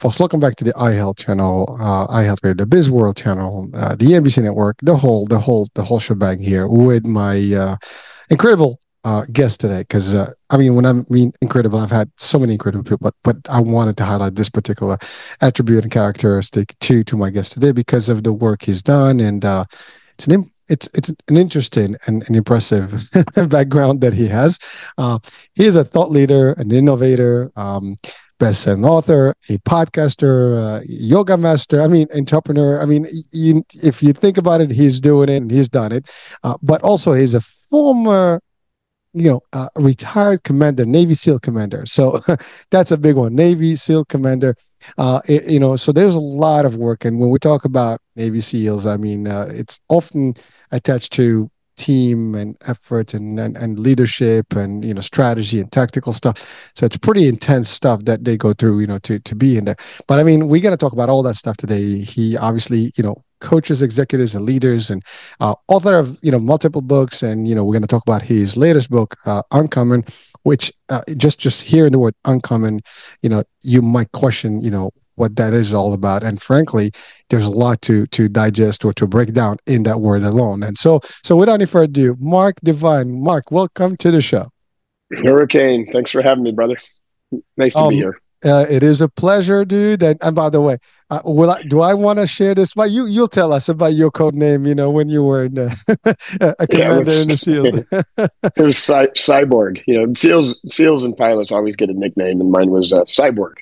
folks, welcome back to the iHealth channel, iHealth Radio, the Biz World channel, the NBC Network, the whole shebang here with my incredible guest today. Because I mean, when I mean incredible, I've had so many incredible people, but I wanted to highlight this particular attribute and characteristic to my guest today because of the work he's done, and it's an interesting and an impressive background that he has. He is a thought leader, an innovator, best-selling author, a podcaster, yoga master. I mean, entrepreneur. I mean, if you think about it, he's doing it and he's done it. But also, he's a former, retired commander, Navy SEAL commander. So that's a big one, Navy SEAL commander. So there's a lot of work. And when we talk about Navy SEALs, I mean, it's often attached to team and effort and leadership and strategy and tactical stuff. So it's pretty intense stuff that they go through, to be in there. But I mean, we're going to talk about all that stuff today. He obviously, coaches executives and leaders, and author of multiple books. And we're going to talk about his latest book, Uncommon, which just hearing the word uncommon, you might question what that is all about. And frankly, there's a lot to digest or to break down in that word alone. And so without any further ado, Mark Divine. Mark, welcome to the show. Hurricane, thanks for having me, brother. Nice to be here. It is a pleasure, dude. And by the way, do I want to share this? Well, you'll tell us about your code name, when you were in a commander in the SEALs. It was Cyborg. SEALs and pilots always get a nickname, and mine was Cyborg.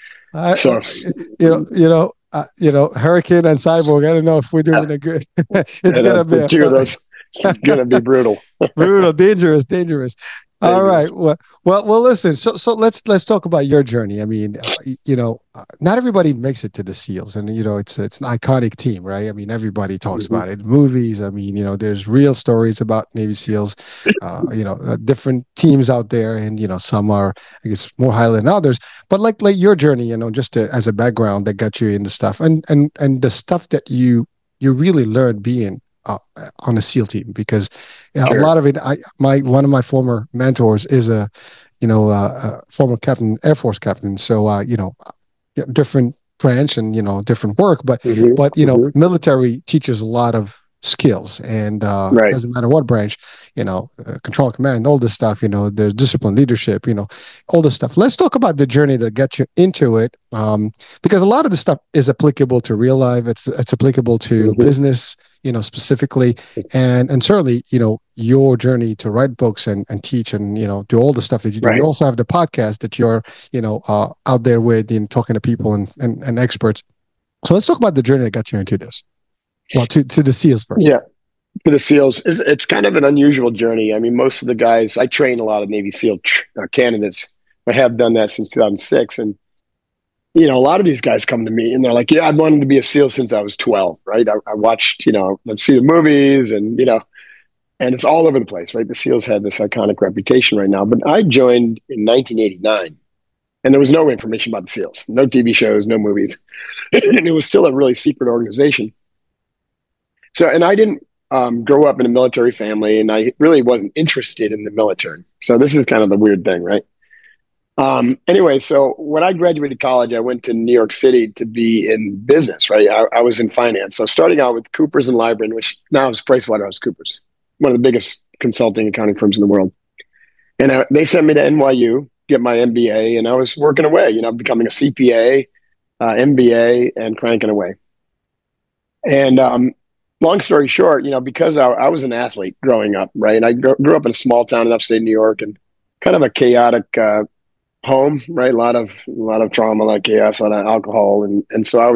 Hurricane and Cyborg. I don't know if we're doing a good. It's gonna be two of those. It's gonna be brutal. Brutal, dangerous. All right. Well. Listen. So let's talk about your journey. I mean, not everybody makes it to the SEALs, and it's an iconic team, right? I mean, everybody talks about it. Movies. I mean, there's real stories about Navy SEALs. Different teams out there, and some are, I guess, more highly than others. But like your journey, just as a background that got you into stuff, and the stuff that you really learned being on a SEAL team, because a lot of it, one of my former mentors is a former captain, Air Force captain. So different branch and different work, but military teaches a lot of skills, and it doesn't matter what branch, control, command, all this stuff, there's discipline, leadership, all this stuff. Let's talk about the journey that got you into it, because a lot of the stuff is applicable to real life. It's applicable to business, specifically, and certainly, your journey to write books and teach and, do all the stuff that you do. You also have the podcast that you're, out there with and talking to people and experts. So let's talk about the journey that got you into this. Well, to the SEALs first. Yeah, to the SEALs. It's kind of an unusual journey. I mean, most of the guys, I train a lot of Navy SEAL candidates. I have done that since 2006. And, a lot of these guys come to me and they're like, I've wanted to be a SEAL since I was 12, right? I watched, let's see the movies and it's all over the place, right? The SEALs had this iconic reputation right now. But I joined in 1989 and there was no information about the SEALs, no TV shows, no movies. And it was still a really secret organization. So, and I didn't grow up in a military family, and I really wasn't interested in the military. So this is kind of the weird thing, right? Anyway, so when I graduated college, I went to New York City to be in business, right? I was in finance. So starting out with Coopers and Lybrand, which now is PricewaterhouseCoopers, one of the biggest consulting accounting firms in the world. And they sent me to NYU, get my MBA, and I was working away, becoming a CPA, MBA, and cranking away. And long story short, because I was an athlete growing up, right? I grew up in a small town in upstate New York, and kind of a chaotic home, right? A lot of trauma, a lot of chaos, a lot of alcohol, and so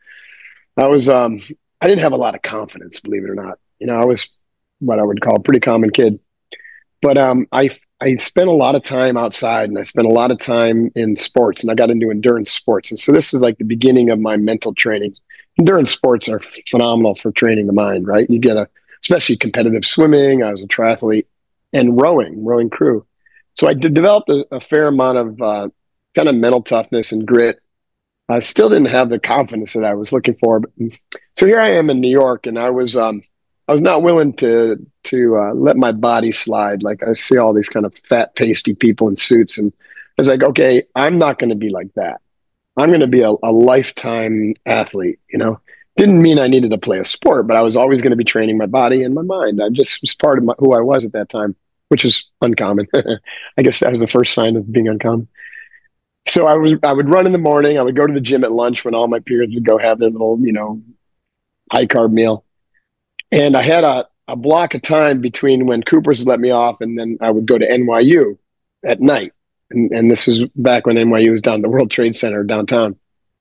I didn't have a lot of confidence, believe it or not. I was what I would call a pretty common kid, but I spent a lot of time outside, and I spent a lot of time in sports, and I got into endurance sports, and so this was like the beginning of my mental training. Endurance sports are phenomenal for training the mind, right? You get especially competitive swimming. I was a triathlete, and rowing crew. So I developed a fair amount of kind of mental toughness and grit. I still didn't have the confidence that I was looking for. So here I am in New York, and I was not willing to let my body slide. Like I see all these kind of fat, pasty people in suits, and I was like, okay, I'm not going to be like that. I'm going to be a lifetime athlete, you know. Didn't mean I needed to play a sport, but I was always going to be training my body and my mind. I just was part of who I was at that time, which is uncommon. I guess that was the first sign of being uncommon. So I would run in the morning. I would go to the gym at lunch when all my peers would go have their little, you know, high carb meal. And I had a block of time between when Cooper's would let me off and then I would go to NYU at night. And this was back when NYU was down at the World Trade Center downtown.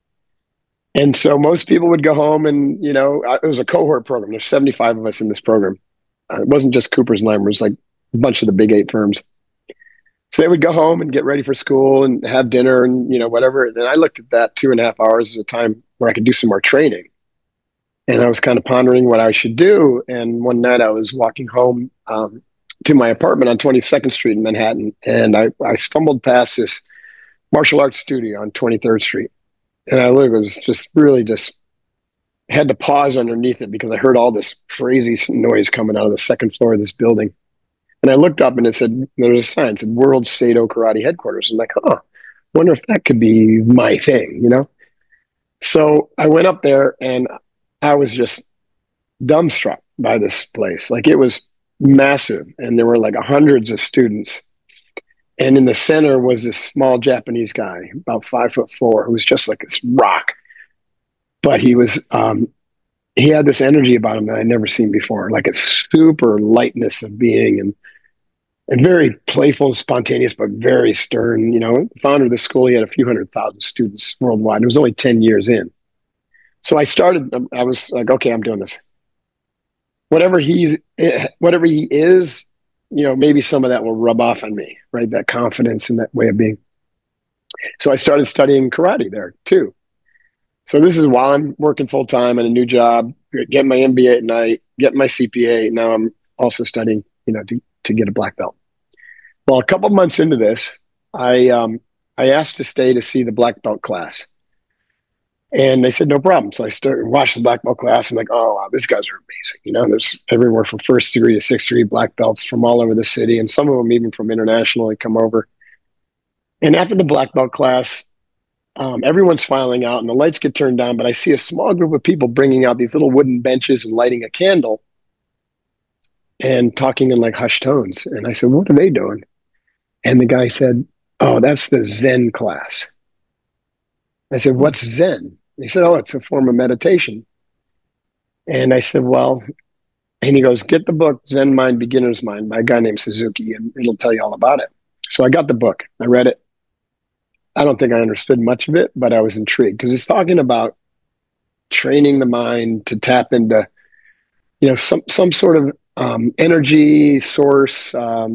And so most people would go home and, you know, it was a cohort program. There's 75 of us in this program. It wasn't just Cooper's and Lime. It was like a bunch of the big 8 firms. So they would go home and get ready for school and have dinner and, you know, whatever. And I looked at that 2.5 hours as a time where I could do some more training. And I was kind of pondering what I should do. And one night I was walking home to my apartment on 22nd Street in Manhattan. And I stumbled past this martial arts studio on 23rd Street. And I literally was just really just had to pause underneath it because I heard all this crazy noise coming out of the second floor of this building. And I looked up and it said, there was a sign, it said World Sado Karate Headquarters. I'm like, huh, wonder if that could be my thing, you know? So I went up there and I was just dumbstruck by this place. Like it was massive and there were like hundreds of students. And in the center was this small Japanese guy, about 5'4", who was just like this rock. But he was, he had this energy about him that I'd never seen before, like a super lightness of being and very playful, spontaneous, but very stern. You know, founder of the school, he had a few 100,000 students worldwide. It was only 10 years in. So I was like, okay, I'm doing this. Whatever he is, you know, maybe some of that will rub off on me, right? That confidence and that way of being. So I started studying karate there too. So this is while I'm working full time in a new job, getting my MBA at night, getting my CPA. Now I'm also studying, you know, to get a black belt. Well, a couple months into this, I asked to stay to see the black belt class. And they said, no problem. So I started watching the black belt class and like, oh, wow, these guys are amazing. You know, there's everywhere from 1st degree to 6th degree black belts from all over the city. And some of them even from international, they come over. And after the black belt class, everyone's filing out and the lights get turned down, but I see a small group of people bringing out these little wooden benches and lighting a candle and talking in like hushed tones. And I said, what are they doing? And the guy said, oh, that's the Zen class. I said, what's Zen? He said, oh, it's a form of meditation. And I said, well, and he goes, get the book, Zen Mind, Beginner's Mind by a guy named Suzuki, and it'll tell you all about it. So I got the book. I read it. I don't think I understood much of it, but I was intrigued because it's talking about training the mind to tap into, you know, some sort of energy source,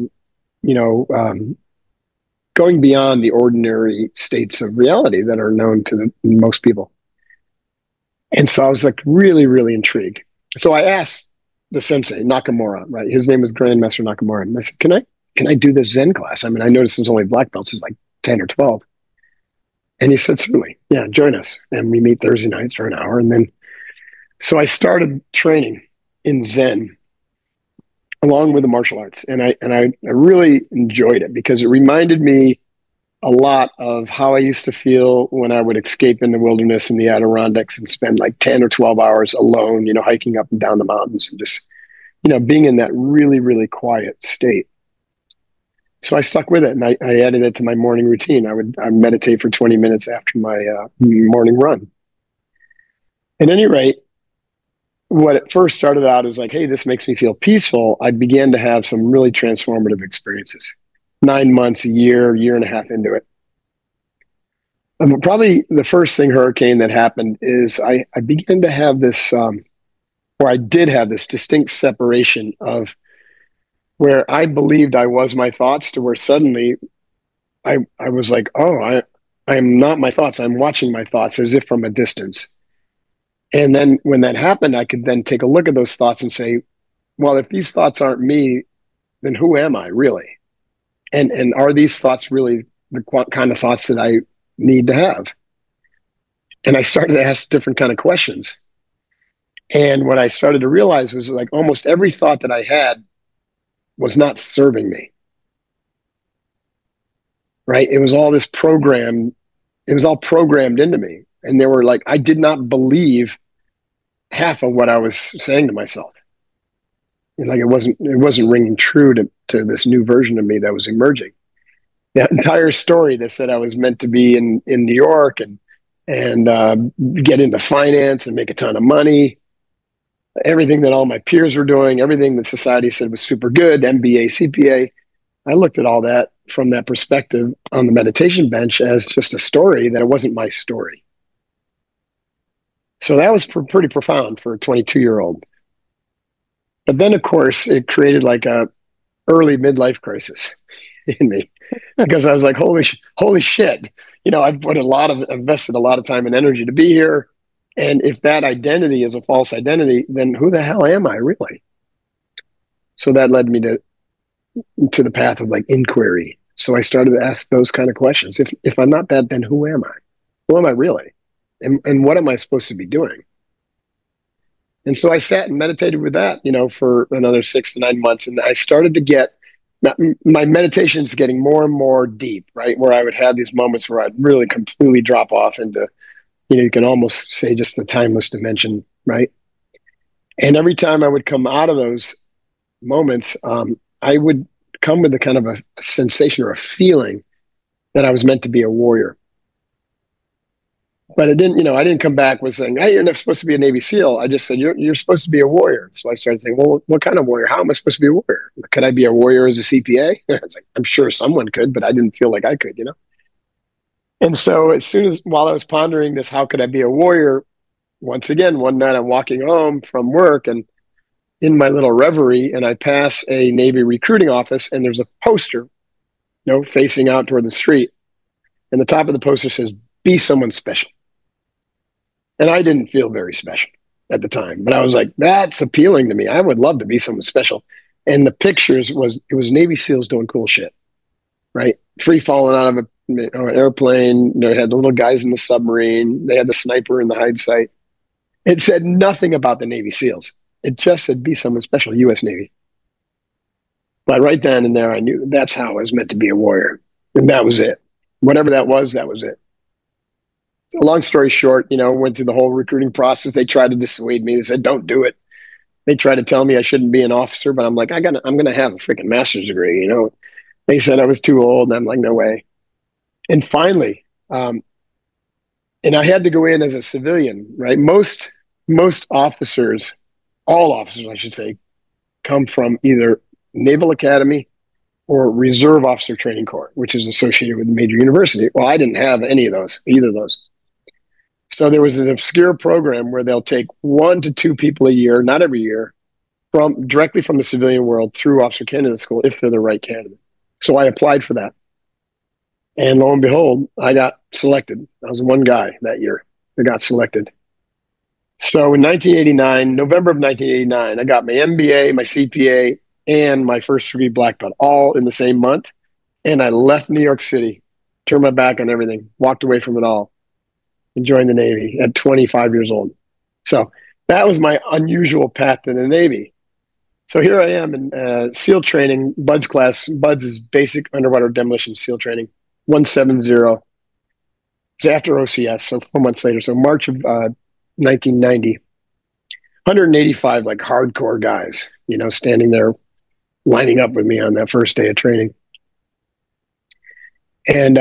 going beyond the ordinary states of reality that are known to most people. And so I was like really, really intrigued. So I asked the sensei, Nakamura, right? His name is Grandmaster Nakamura. And I said, can I do this Zen class? I mean, I noticed there's only black belts, it's like 10 or 12. And he said, certainly, yeah, join us. And we meet Thursday nights for an hour. And then, so I started training in Zen along with the martial arts. And I really enjoyed it because it reminded me a lot of how I used to feel when I would escape in the wilderness in the Adirondacks and spend like 10 or 12 hours alone, you know, hiking up and down the mountains and just, you know, being in that really, really quiet state. So I stuck with it and I added it to my morning routine. I meditate for 20 minutes after my morning run. At any rate, what it first started out as like, hey, this makes me feel peaceful. I began to have some really transformative experiences. 9 months, a year and a half into it. Probably the first hurricane that happened is I began to have this, or I did have this distinct separation of where I believed I was my thoughts to where suddenly I was like, oh, I am not my thoughts. I'm watching my thoughts as if from a distance. And then when that happened, I could then take a look at those thoughts and say, well, if these thoughts aren't me, then who am I really? And are these thoughts really the kind of thoughts that I need to have? And I started to ask different kind of questions. And what I started to realize was like almost every thought that I had was not serving me. Right? It was all this program It was all programmed into me. And they were like, I did not believe half of what I was saying to myself. Like it wasn't ringing true to this new version of me that was emerging. That entire story that said I was meant to be in New York and get into finance and make a ton of money, everything that all my peers were doing, everything that society said was super good, MBA, CPA. I looked at all that from that perspective on the meditation bench as just a story that it wasn't my story. So that was pretty profound for a 22-year-old. But then, of course, it created like a early midlife crisis in me because I was like, holy shit. I've invested a lot of time and energy to be here. And if that identity is a false identity, then who the hell am I really? So that led me to the path of like inquiry. So I started to ask those kind of questions. If I'm not that, then who am I? Who am I really? And what am I supposed to be doing? And so I sat and meditated with that, for another 6 to 9 months. And I started to get my meditation's getting more and more deep, right? Where I would have these moments where I'd really completely drop off into, you can almost say just a timeless dimension, right? And every time I would come out of those moments, I would come with a kind of a sensation or a feeling that I was meant to be a warrior. But I didn't come back with saying, hey, you're not supposed to be a Navy SEAL. I just said, you're supposed to be a warrior. So I started saying, well, what kind of warrior? How am I supposed to be a warrior? Could I be a warrior as a CPA? I was like, I'm sure someone could, but I didn't feel like I could, And so while I was pondering this, how could I be a warrior? Once again, one night I'm walking home from work and in my little reverie, and I pass a Navy recruiting office, and there's a poster, facing out toward the street. And the top of the poster says, be someone special. And I didn't feel very special at the time, but I was like, that's appealing to me. I would love to be someone special. And the pictures it was Navy SEALs doing cool shit, right? Free falling out of an airplane. They had the little guys in the submarine. They had the sniper in the hide site. It said nothing about the Navy SEALs. It just said, be someone special, U.S. Navy. But right then and there, I knew that's how I was meant to be a warrior. And that was it. Whatever that was it. So long story short, went through the whole recruiting process. They tried to dissuade me. They said, don't do it. They tried to tell me I shouldn't be an officer, but I'm like, I'm going to have a freaking master's degree. They said I was too old, and I'm like, no way. And finally, and I had to go in as a civilian, right? Most officers, all officers, I should say, come from either Naval Academy or Reserve Officer Training Corps, which is associated with a major university. Well, I didn't have either of those. So there was an obscure program where they'll take 1 to 2 people a year, not every year, directly from the civilian world through Officer Candidate School if they're the right candidate. So I applied for that. And lo and behold, I got selected. I was one guy that year that got selected. So in 1989, November of 1989, I got my MBA, my CPA, and my first degree black belt all in the same month. And I left New York City, turned my back on everything, walked away from it all, and joined the Navy at 25 years old. So that was my unusual path to the Navy. So here I am in SEAL training, BUDS class. BUDS is Basic Underwater Demolition SEAL Training, 170. It's after OCS, so 4 months later. So March of 1990. 185 like hardcore guys, standing there lining up with me on that first day of training. And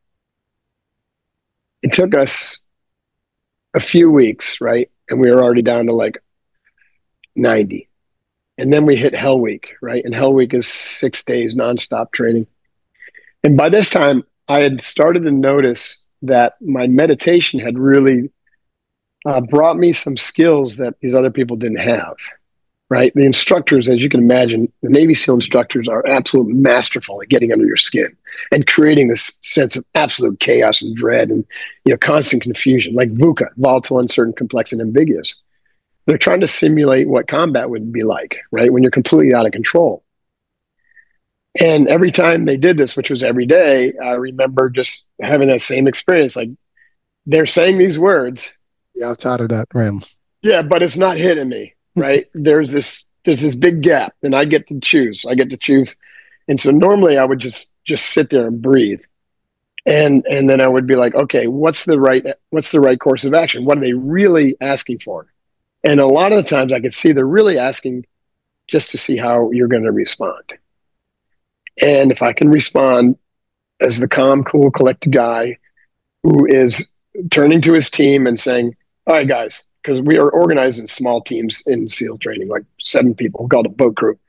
it took us a few weeks, right? And we were already down to like 90. And then we hit Hell Week, right? And Hell Week is 6 days nonstop training. And by this time, I had started to notice that my meditation had really brought me some skills that these other people didn't have, right? The instructors, as you can imagine, the Navy SEAL instructors are absolutely masterful at getting under your skin and creating this sense of absolute chaos and dread and constant confusion, like VUCA, volatile, uncertain, complex, and ambiguous. They're trying to simulate what combat would be like, right? When you're completely out of control. And every time they did this, which was every day, I remember just having that same experience. Like they're saying these words. Yeah, outside of that realm. Yeah, but it's not hitting me, right? There's this big gap, and I get to choose. And so normally I would just sit there and breathe. And then I would be like, okay, what's the right course of action? What are they really asking for? And a lot of the times I could see they're really asking just to see how you're going to respond. And if I can respond as the calm, cool, collected guy who is turning to his team and saying, all right, guys, because we are organized in small teams in SEAL training, like 7 people, we called a boat crew.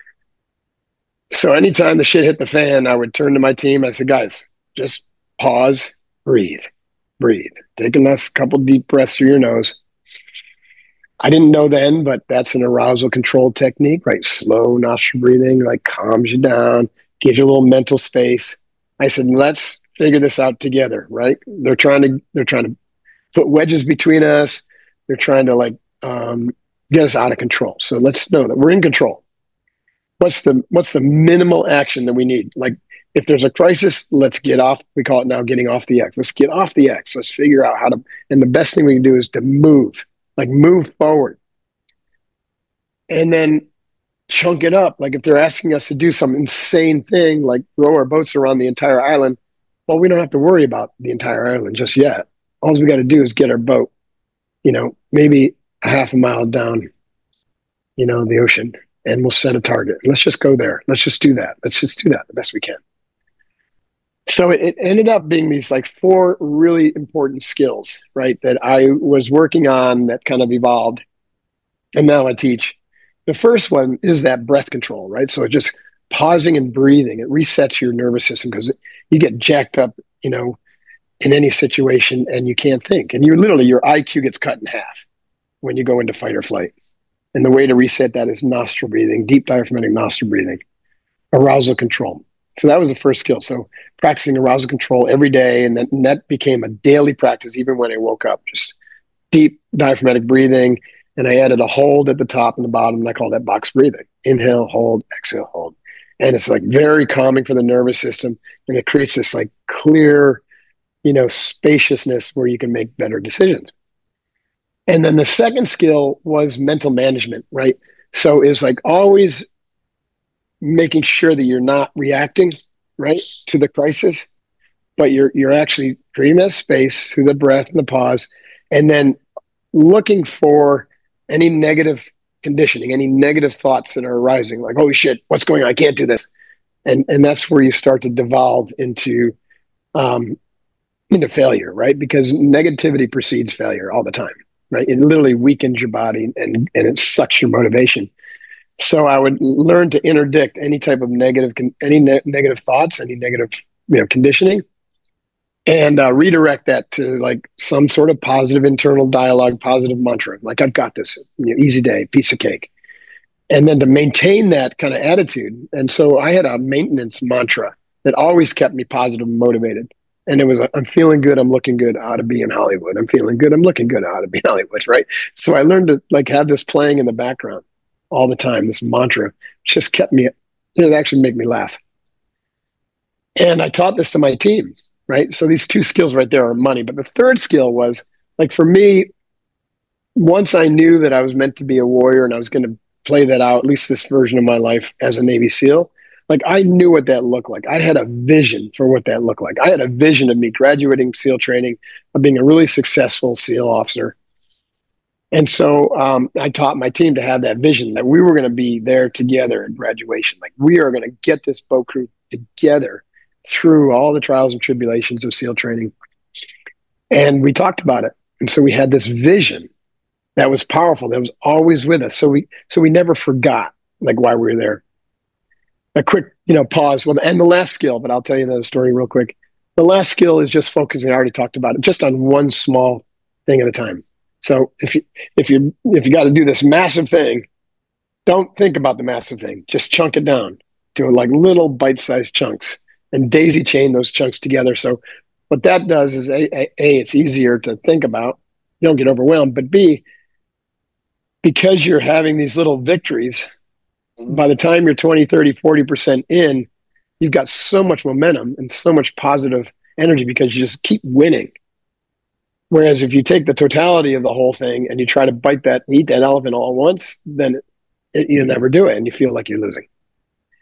So anytime the shit hit the fan, I would turn to my team. I said, guys, just pause, breathe. Take a nice couple deep breaths through your nose. I didn't know then, but that's an arousal control technique, right? Slow nostril breathing, like calms you down, gives you a little mental space. I said, let's figure this out together, right? They're trying to put wedges between us. They're trying to get us out of control. So let's know that we're in control. What's the minimal action that we need? Like if there's a crisis, let's get off. We call it now getting off the X. Let's get off the X. Let's figure out how to. And the best thing we can do is to move forward, and then chunk it up. Like if they're asking us to do some insane thing, like row our boats around the entire island, well, we don't have to worry about the entire island just yet. All we got to do is get our boat, maybe a half a mile down, the ocean, and we'll set a target. Let's just go there. Let's just do that. Let's just do that the best we can. So it ended up being these 4 really important skills, right, that I was working on that kind of evolved. And now I teach. The first one is that breath control, right? So just pausing and breathing, it resets your nervous system because you get jacked up, in any situation and you can't think. And your IQ gets cut in half when you go into fight or flight. And the way to reset that is nostril breathing, deep diaphragmatic nostril breathing, arousal control. So that was the first skill. So practicing arousal control every day. And that became a daily practice, even when I woke up, just deep diaphragmatic breathing. And I added a hold at the top and the bottom, and I call that box breathing. Inhale, hold, exhale, hold. And it's very calming for the nervous system. And it creates this clear, spaciousness where you can make better decisions. And then the second skill was mental management, right? So it was always making sure that you're not reacting, right, to the crisis, but you're actually creating that space through the breath and the pause, and then looking for any negative conditioning, any negative thoughts that are arising, like, holy shit, what's going on? I can't do this. And that's where you start to devolve into failure, right? Because negativity precedes failure all the time, right? It literally weakens your body and it sucks your motivation. So I would learn to interdict any type of negative thoughts, any negative conditioning, and redirect that to some sort of positive internal dialogue, positive mantra. Like, I've got this, easy day, piece of cake. And then to maintain that kind of attitude. And so I had a maintenance mantra that always kept me positive and motivated. And it was, I'm feeling good, I'm looking good, I ought to be in Hollywood. I'm feeling good, I'm looking good, I ought to be in Hollywood, right? So I learned to have this playing in the background all the time, this mantra. Just kept me, it actually made me laugh. And I taught this to my team, right? So these 2 skills right there are money. But the third skill was, for me, once I knew that I was meant to be a warrior and I was going to play that out, at least this version of my life as a Navy SEAL, I knew what that looked like. I had a vision for what that looked like. I had a vision of me graduating SEAL training, of being a really successful SEAL officer. And so I taught my team to have that vision that we were going to be there together at graduation. We are going to get this boat crew together through all the trials and tribulations of SEAL training. And we talked about it. And so we had this vision that was powerful, that was always with us. So we never forgot why we were there. A quick, pause. Well, and the last skill, but I'll tell you another story real quick. The last skill is just focusing. I already talked about it, just on one small thing at a time. So if you got to do this massive thing, don't think about the massive thing. Just chunk it down to little bite-sized chunks and daisy chain those chunks together. So what that does is A, it's easier to think about. You don't get overwhelmed, but B, because you're having these little victories, by the time you're 20, 30, 40% in, you've got so much momentum and so much positive energy because you just keep winning. Whereas if you take the totality of the whole thing and you try to eat that elephant all at once, then you'll never do it and you feel like you're losing.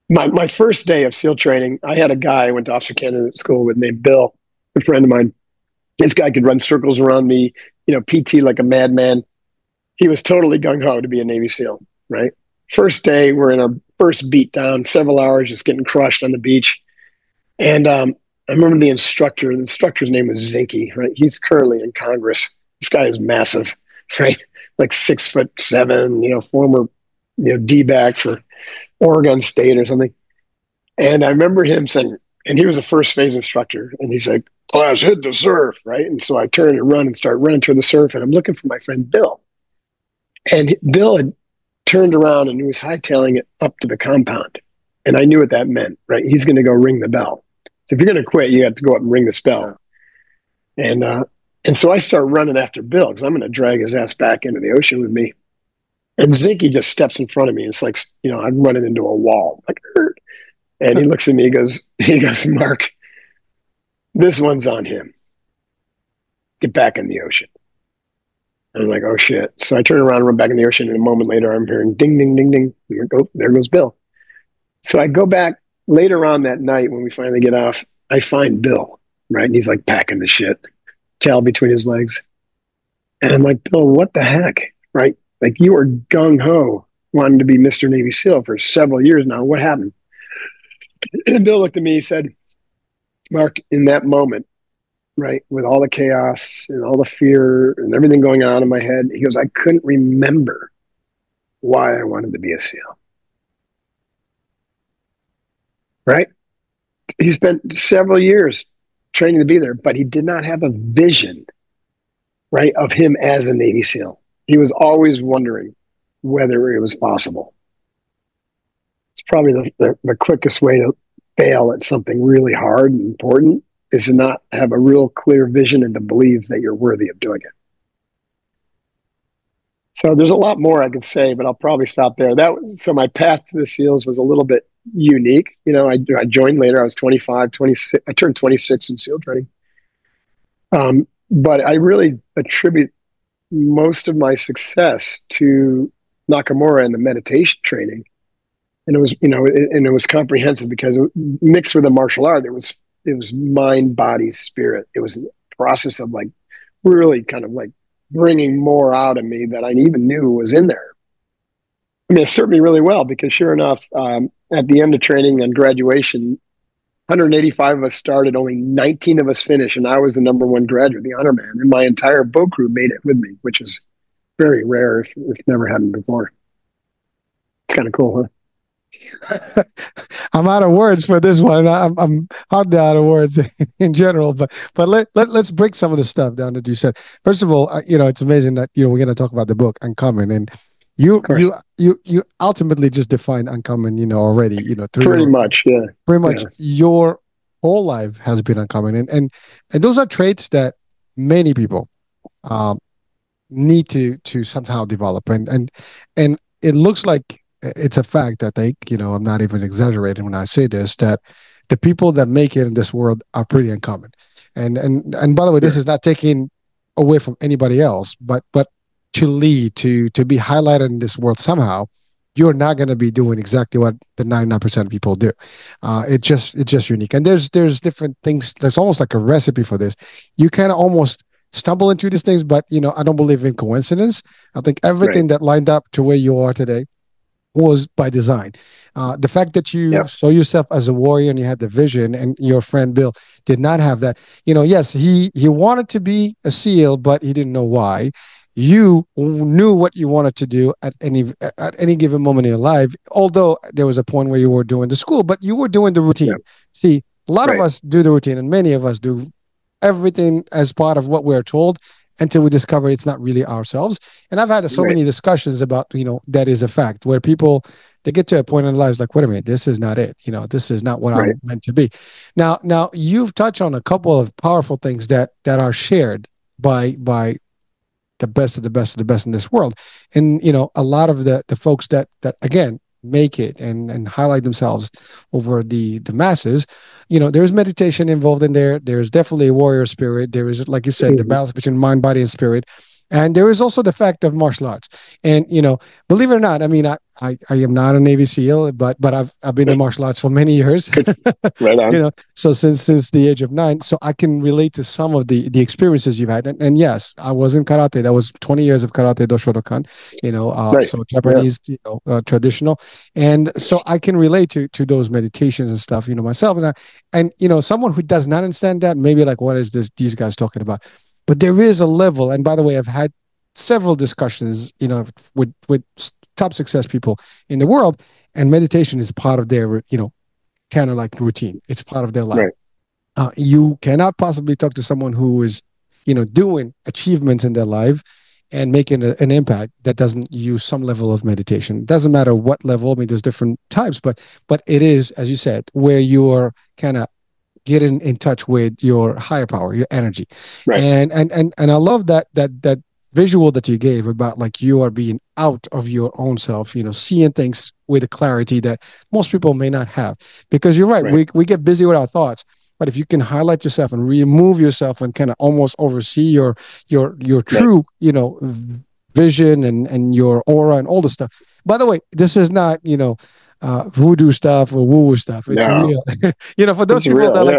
my first day of SEAL training, I had a guy I went to officer candidate school with named Bill, a friend of mine. This guy could run circles around me, PT like a madman. He was totally gung ho to be a Navy SEAL, right? First day, we're in our first beat down, several hours just getting crushed on the beach. And I remember the instructor's name was Zinke, right? He's currently in Congress. This guy is massive, right? Like 6'7", former, D-back for Oregon State or something. And I remember him saying, and he was a first phase instructor, and he's like, class, hit the surf, right? And so I turn and run and start running toward the surf, and I'm looking for my friend Bill. And Bill had turned around and he was hightailing it up to the compound. And I knew what that meant, right? He's going to go ring the bell. So if you're going to quit, you have to go up and ring this bell. And so I start running after Bill because I'm going to drag his ass back into the ocean with me. And Zinke just steps in front of me. It's like, I'm running into a wall. Like, and he looks at me, he goes, Mark, this one's on him. Get back in the ocean. And I'm like, oh shit. So I turn around and run back in the ocean. And a moment later, I'm hearing ding, ding, ding, ding. There goes Bill. So I go back later on that night when we finally get off. I find Bill, right? And he's like packing the shit, tail between his legs. And I'm like, Bill, what the heck, right? Like, you were gung ho wanting to be Mr. Navy SEAL for several years now. What happened? And Bill looked at me, he said, Mark, in that moment, right, with all the chaos and all the fear and everything going on in my head, he goes, I couldn't remember why I wanted to be a SEAL. Right? He spent several years training to be there, but he did not have a vision, right, of him as a Navy SEAL. He was always wondering whether it was possible. It's probably the quickest way to fail at something really hard and important is to not have a real clear vision and to believe that you're worthy of doing it. So there's a lot more I could say, but I'll probably stop there. So my path to the SEALs was a little bit unique. I joined later. I was 25, 26. I turned 26 in SEAL training. But I really attribute most of my success to Nakamura and the meditation training. And it was, it was comprehensive because mixed with the martial art, it was mind, body, spirit. It was a process of like really kind of like bringing more out of me that I even knew was in there. I mean, it served me really well because sure enough, at the end of training and graduation, 185 of us started, only 19 of us finished, and I was the number one graduate, the honor man, and my entire boat crew made it with me, which is very rare if never happened before. It's kind of cool, huh? I'm out of words for this one. I'm hardly out of words in general, but let's break some of the stuff down that you said. First of all, it's amazing that we're going to talk about the book Uncommon, and you ultimately just defined Uncommon, already, pretty much, yeah. Pretty much, your whole life has been uncommon, and those are traits that many people need to somehow develop, and it looks like it's a fact. I think, I'm not even exaggerating when I say this, that the people that make it in this world are pretty uncommon. And by the way, this is not taking away from anybody else, but to lead, to be highlighted in this world somehow, you're not going to be doing exactly what the 99% of people do. It's just unique. And there's different things. There's almost like a recipe for this. You kind of almost stumble into these things, but I don't believe in coincidence. I think everything that lined up to where you are today was by design. The fact that you saw yourself as a warrior and you had the vision, and your friend Bill did not have that. Yes, he wanted to be a SEAL, but he didn't know why. You knew what you wanted to do at any given moment in your life, although there was a point where you were doing the school, but you were doing the routine. See, a lot of us do the routine, and many of us do everything as part of what we're told until we discover it's not really ourselves. And I've had so many discussions about, that is a fact, where people, they get to a point in their lives like, wait a minute, this is not it. This is not what I'm meant to be. Now you've touched on a couple of powerful things that are shared by the best of the best of the best in this world. And, a lot of the folks that again, make it and highlight themselves over the masses, there's meditation involved in there. There's definitely a warrior spirit. There is, like you said, the balance between mind, body, and spirit. And there is also the fact of martial arts. And, believe it or not, I mean, I am not a Navy SEAL, but I've been in martial arts for many years. Right on. So since the age of 9, so I can relate to some of the experiences you've had. And yes, I was in karate. That was 20 years of karate Doshodokan, Nice. so Japanese, traditional. And so I can relate to those meditations and stuff, myself. And someone who does not understand that, maybe like, what is these guys talking about? But there is a level. And by the way, I've had several discussions, with top success people in the world, and meditation is part of their, kind of like routine. It's part of their life. Right. You cannot possibly talk to someone who is, doing achievements in their life and making an impact that doesn't use some level of meditation. It doesn't matter what level. I mean, there's different types, but it is, as you said, where you're kind of getting in touch with your higher power, your energy. Right. And I love that visual that you gave about, like, you are being out of your own self, seeing things with a clarity that most people may not have. Because you're right. We get busy with our thoughts, but if you can highlight yourself and remove yourself and kind of almost oversee your true, vision and your aura and all the stuff. By the way, this is not, voodoo stuff or woo-woo stuff. It's real. For those people real, that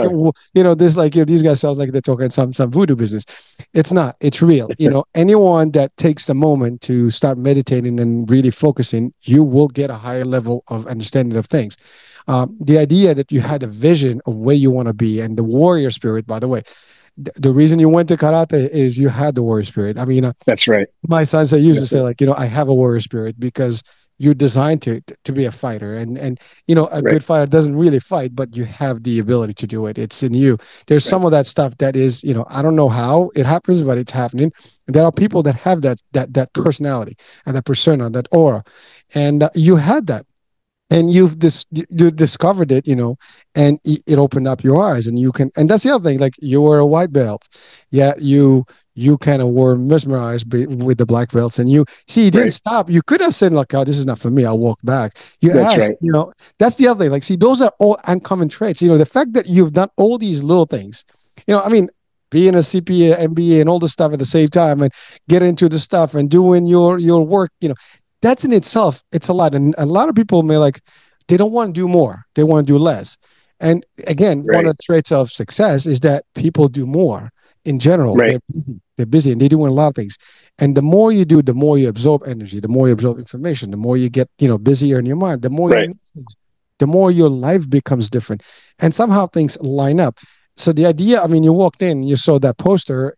these guys sounds like they're talking some voodoo business. It's not. It's real. Anyone that takes the moment to start meditating and really focusing, you will get a higher level of understanding of things. The idea that you had a vision of where you want to be, and the warrior spirit, by the way, the reason you went to karate is you had the warrior spirit. I mean, that's right. My sons used to say, like, I have a warrior spirit, because you're designed to be a fighter, and a good fighter doesn't really fight, but you have the ability to do it. It's in you. There's some of that stuff that is, I don't know how it happens, but it's happening. And there are people that have that personality and that persona, that aura, and you had that. And you discovered it, and it opened up your eyes, and and that's the other thing. Like, you were a white belt, yet you kind of were mesmerized with the black belts, and you didn't stop. You could have said, like, "Oh, this is not for me. I'll walk back." That's asked, right. That's the other thing. Like, see, those are all uncommon traits. The fact that you've done all these little things, I mean, being a CPA, MBA, and all this stuff at the same time, and get into the stuff and doing your work, that's in itself, it's a lot. And a lot of people they don't want to do more. They want to do less. And again, one of the traits of success is that people do more in general. Right. They're busy and they're doing a lot of things. And the more you do, the more you absorb energy, the more you absorb information, the more you get, busier in your mind, the more the more your life becomes different. And somehow things line up. So the idea, I mean, you walked in, you saw that poster,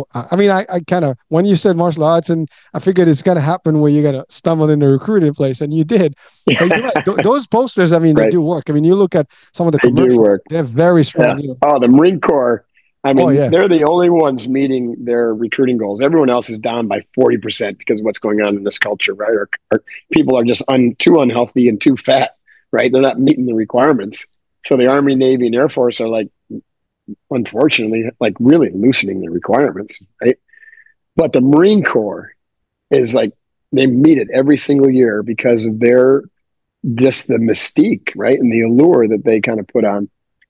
I kind of, when you said martial arts, and I figured it's going to happen where you're going to stumble in the recruiting place, and you did. But you're right. Those posters, I mean, they do work. I mean, you look at some of the commercials, they're very strong. Yeah. Oh, the Marine Corps. I mean, they're the only ones meeting their recruiting goals. Everyone else is down by 40% because of what's going on in this culture, right? Or people are just too unhealthy and too fat, right? They're not meeting the requirements. So the Army, Navy, and Air Force are unfortunately, really loosening the requirements, right? But the Marine Corps is they meet it every single year because of just the mystique, right? And the allure that they kind of put on.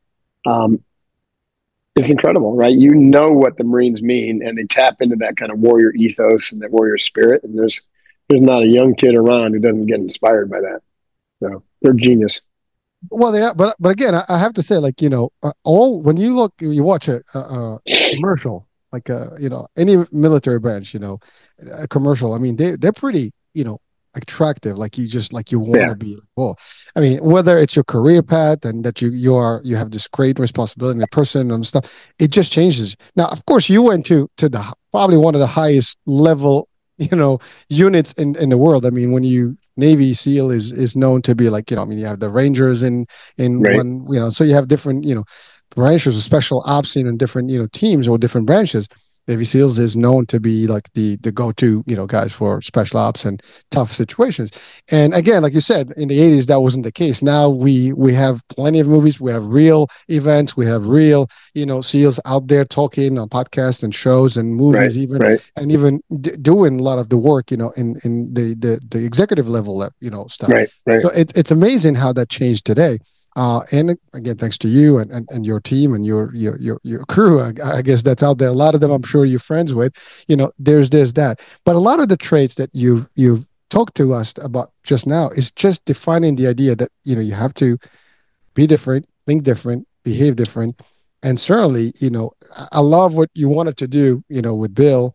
It's incredible, right? You know what the Marines mean, and they tap into that kind of warrior ethos and that warrior spirit. And there's not a young kid around who doesn't get inspired by that. So they're genius. Well, they are, but again, I have to say, when you watch a commercial, any military branch, a commercial. I mean, they're pretty, attractive. You want to be. Well, I mean, whether it's your career path and that you have this great responsibility in a person and stuff, it just changes. Now, of course, you went to the probably one of the highest level, units in the world. I mean, when you Navy SEAL is known to be you have the Rangers in one, so you have different, branches of special ops in different, teams or different branches. Navy SEALs is known to be the go-to, guys for special ops and tough situations. And again, like you said, in the 80s, that wasn't the case. Now we have plenty of movies. We have real events. We have real, SEALs out there talking on podcasts and shows and movies, and even doing a lot of the work, in the executive level, stuff. Right. So it's amazing how that changed today. And again, thanks to you and your team and your crew. I guess that's out there. A lot of them, I'm sure you're friends with. There's that. But a lot of the traits that you've talked to us about just now is just defining the idea that you have to be different, think different, behave different. And certainly, I love what you wanted to do, with Bill.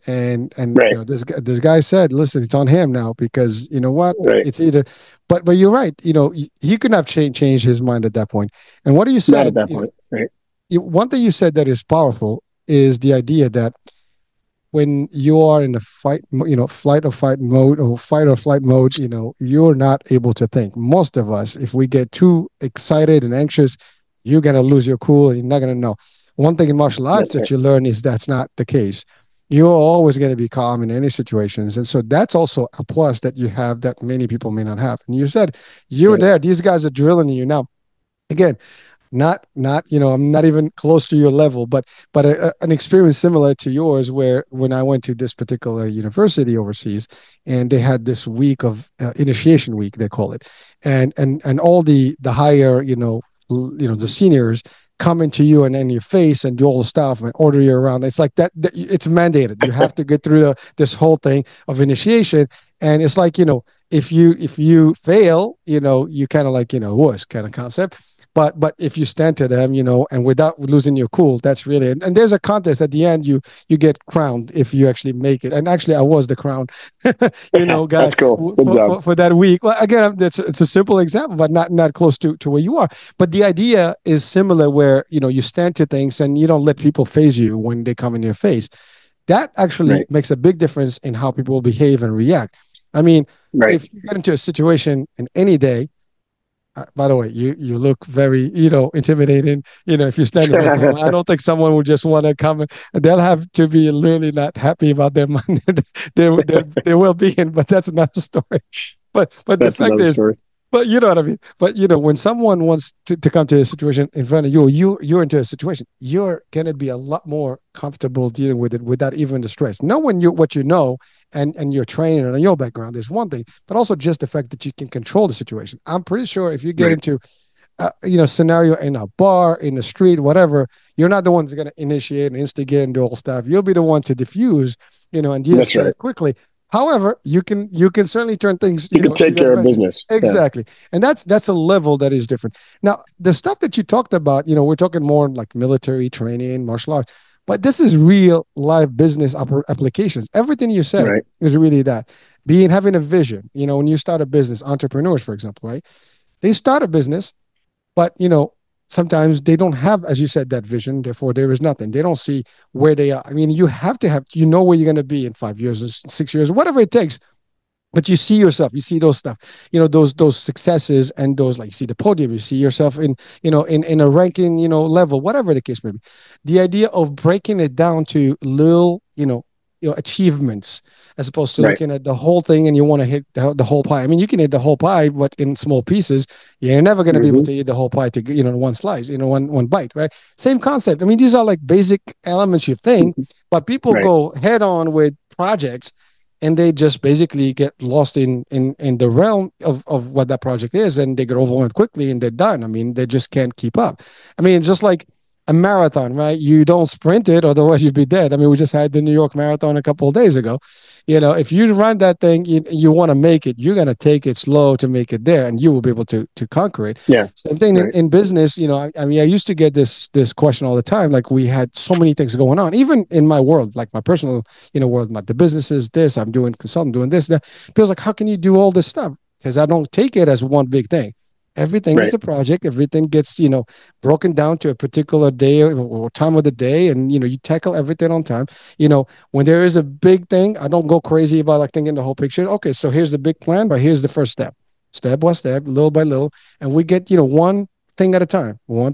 And Right. this guy said, listen, it's on him now, because you know what? Right. It's either, but you're right. He couldn't have changed his mind at that point. And what you Not at said, that point. Right. one thing you said that is powerful is the idea that when you are in a flight or fight mode, or fight or flight mode, you're not able to think. Most of us, if we get too excited and anxious, you're going to lose your cool and you're not going to know. One thing in martial arts That's that right. you learn is that's not the case. You're always going to be calm in any situations. And so that's also a plus that you have that many people may not have. And you said you're Right. there. These guys are drilling you. Now, again, not I'm not even close to your level, but an experience similar to yours, where when I went to this particular university overseas, and they had this week of initiation week, they call it, and all the higher the seniors come into you and in your face and do all the stuff and order you around. It's like that it's mandated. You have to get through this whole thing of initiation, and it's like if you fail, you kind of like wuss kind of concept. But if you stand to them, and without losing your cool, that's really, and there's a contest at the end. You get crowned if you actually make it. And actually, I was the crown, guy That's cool. Good job. for that week. Well, again, it's a simple example, but not close to where you are. But the idea is similar, where you stand to things and you don't let people phase you when they come in your face. That actually Right. makes a big difference in how people behave and react. I mean, Right. if you get into a situation in any day, by the way, you look very, intimidating. If you're standing with someone, I don't think someone would just want to come. They'll have to be literally not happy about their mind, their well-being. But that's another story. But the That's fact another is, story. but you know what I mean. But when someone wants to come to a situation in front of you, you're into a situation, you're gonna be a lot more comfortable dealing with it without even the stress. Knowing what you know, and your training and your background is one thing, but also just the fact that you can control the situation. I'm pretty sure if you get Right. into scenario in a bar, in the street, whatever, you're not the ones going to initiate and instigate and do all stuff. You'll be the one to diffuse, and That's right. de-escalate quickly. However, you can certainly turn things, You can to take your care of advantage. business. Yeah. Exactly, and that's a level that is different. Now, the stuff that you talked about, we're talking more like military training, martial arts, but this is real live business applications. Everything you said Right. is really that. Having a vision. When you start a business, entrepreneurs, for example, right? They start a business, but sometimes they don't have, as you said, that vision. Therefore, there is nothing. They don't see where they are. I mean, you have to have, where you're going to be in 5 years or 6 years, whatever it takes. But you see yourself, you see those stuff, those successes, and those, like, you see the podium, you see yourself in a ranking, level, whatever the case may be. The idea of breaking it down to little, achievements, as opposed to Right. looking at the whole thing and you want to hit the whole pie. I mean, you can hit the whole pie, but in small pieces. You're never going to be able Hmm. to eat the whole pie to one slice, one bite, right? Same concept. I mean, these are like basic elements you think, but people Right. go head on with projects, and they just basically get lost in the realm of what that project is, and they get overwhelmed quickly and they're done. I mean, they just can't keep up. I mean, just like a marathon, right? You don't sprint it, otherwise you'd be dead. I mean, we just had the New York Marathon a couple of days ago. If you run that thing, you want to make it, you're going to take it slow to make it there, and you will be able to conquer it. Yeah. Same thing Right. in business. I mean, I used to get this question all the time. Like, we had so many things going on, even in my world, like my personal, world, the business is this, I'm doing consulting, doing this, that. People's like, how can you do all this stuff? Because I don't take it as one big thing. Everything is Right. a project. Everything gets, broken down to a particular day or time of the day. And, you tackle everything on time. When there is a big thing, I don't go crazy about like thinking the whole picture. Okay, so here's the big plan, but here's the first step by step, little by little. And we get, one thing at a time,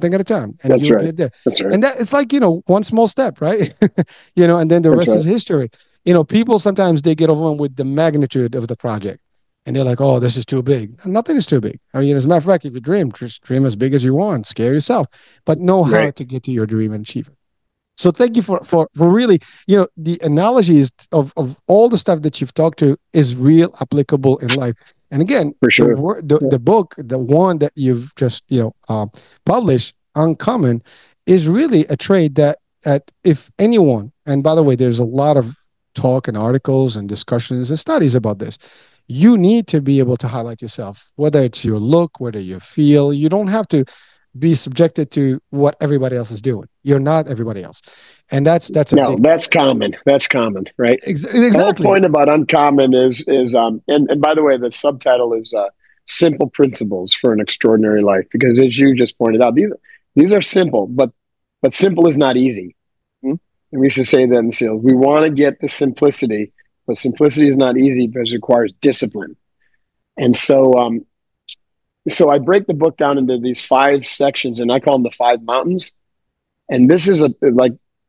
and That's you'll right. get there. That's right. And that it's like, one small step, right? And then the That's rest right. is history. People sometimes they get overwhelmed with the magnitude of the project. And they're like, oh, this is too big. Nothing is too big. I mean, as a matter of fact, if you dream, just dream as big as you want, scare yourself, but know how Right. to get to your dream and achieve it. So thank you for really, the analogies of all the stuff that you've talked to is real applicable in life. And again, For sure. the book, the one that you've just published, Uncommon, is really a trade that if anyone, and by the way, there's a lot of talk and articles and discussions and studies about this. You need to be able to highlight yourself, whether it's your look, whether you feel. You don't have to be subjected to what everybody else is doing. You're not everybody else, and that's a No, big that's common. That's common, right? exactly. The whole point about Uncommon is and by the way, the subtitle is Simple Principles for an Extraordinary Life, because as you just pointed out, these are simple, but simple is not easy. And we used to say that in sales. We want to get the simplicity, but simplicity is not easy because it requires discipline. And so I break the book down into these 5 sections, and I call them the 5 mountains. And this is like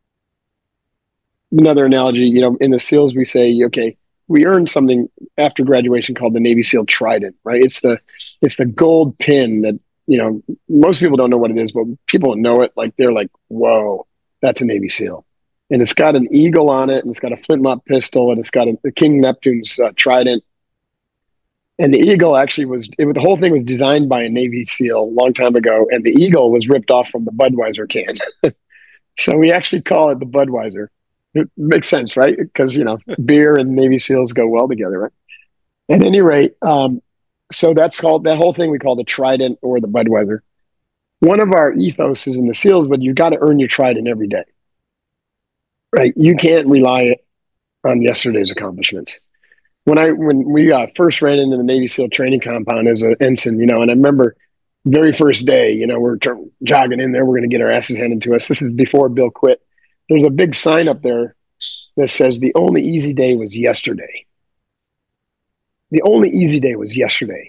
another analogy. In the SEALs, we say, okay, we earned something after graduation called the Navy SEAL Trident, right? It's the gold pin that, most people don't know what it is, but people that know it, like, they're like, whoa, that's a Navy SEAL. And it's got an eagle on it, and it's got a flintlock pistol, and it's got the King Neptune's trident. And the eagle actually the whole thing was designed by a Navy SEAL a long time ago, and the eagle was ripped off from the Budweiser can. So we actually call it the Budweiser. It makes sense, right? Because, beer and Navy SEALs go well together, right? At any rate, so that's called, that whole thing we call the Trident or the Budweiser. One of our ethos is in the SEALs, but you got to earn your Trident every day, right? You can't rely on yesterday's accomplishments. When we first ran into the Navy SEAL training compound as an ensign, and I remember very first day, we're jogging in there, we're going to get our asses handed to us. This is before Bill quit. There's a big sign up there that says the only easy day was yesterday. The only easy day was yesterday.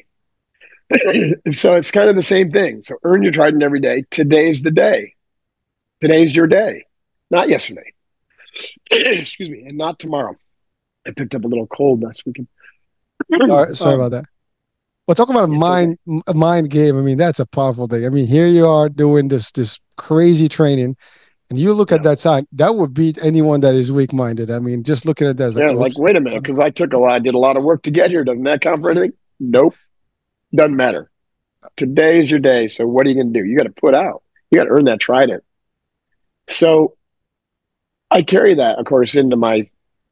So it's kind of the same thing. So earn your Trident every day. Today's the day. Today's your day, not yesterday. Excuse me, and not tomorrow. I picked up a little cold last weekend. Sorry about that. Well, talk about a mind game. I mean, that's a powerful thing. I mean, here you are doing this crazy training, and you look at that sign. That would beat anyone that is weak-minded. I mean, just looking at that, like wait a minute, because I did a lot of work to get here. Doesn't that count for anything? Nope, doesn't matter. Today is your day. So what are you going to do? You got to put out. You got to earn that Trident. So I carry that, of course, into my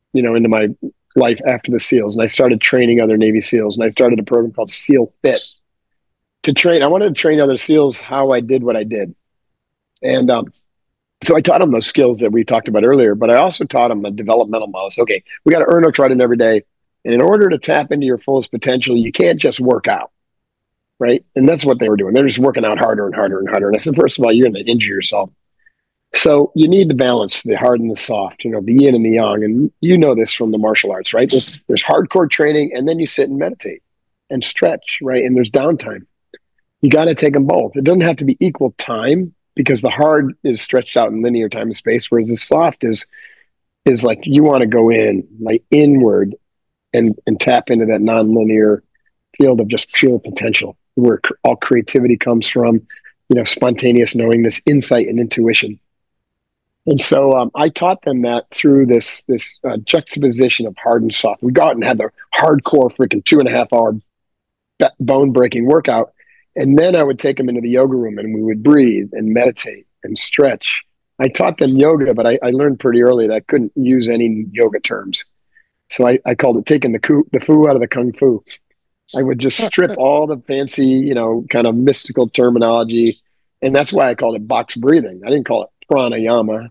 life after the SEALs. And I started training other Navy SEALs, and I started a program called SEAL Fit to train. I wanted to train other SEALs how I did what I did. And so I taught them those skills that we talked about earlier, but I also taught them the developmental models. Okay, we got to earn our Trident every day. And in order to tap into your fullest potential, you can't just work out, right? And that's what they were doing. They're just working out harder and harder and harder. And I said, first of all, you're going to injure yourself. So you need to balance the hard and the soft, the yin and the yang. And you know this from the martial arts, right? There's hardcore training, and then you sit and meditate and stretch, right? And there's downtime. You got to take them both. It doesn't have to be equal time, because the hard is stretched out in linear time and space, whereas the soft is like you want to go in, like inward, and tap into that nonlinear field of just pure potential, where all creativity comes from, spontaneous knowingness, insight, and intuition. And so I taught them that through this juxtaposition of hard and soft. We go out and have the hardcore freaking 2.5 hour bone breaking workout. And then I would take them into the yoga room, and we would breathe and meditate and stretch. I taught them yoga, but I learned pretty early that I couldn't use any yoga terms. So I called it taking the foo out of the kung fu. I would just strip all the fancy, kind of mystical terminology. And that's why I called it box breathing. I didn't call it pranayama,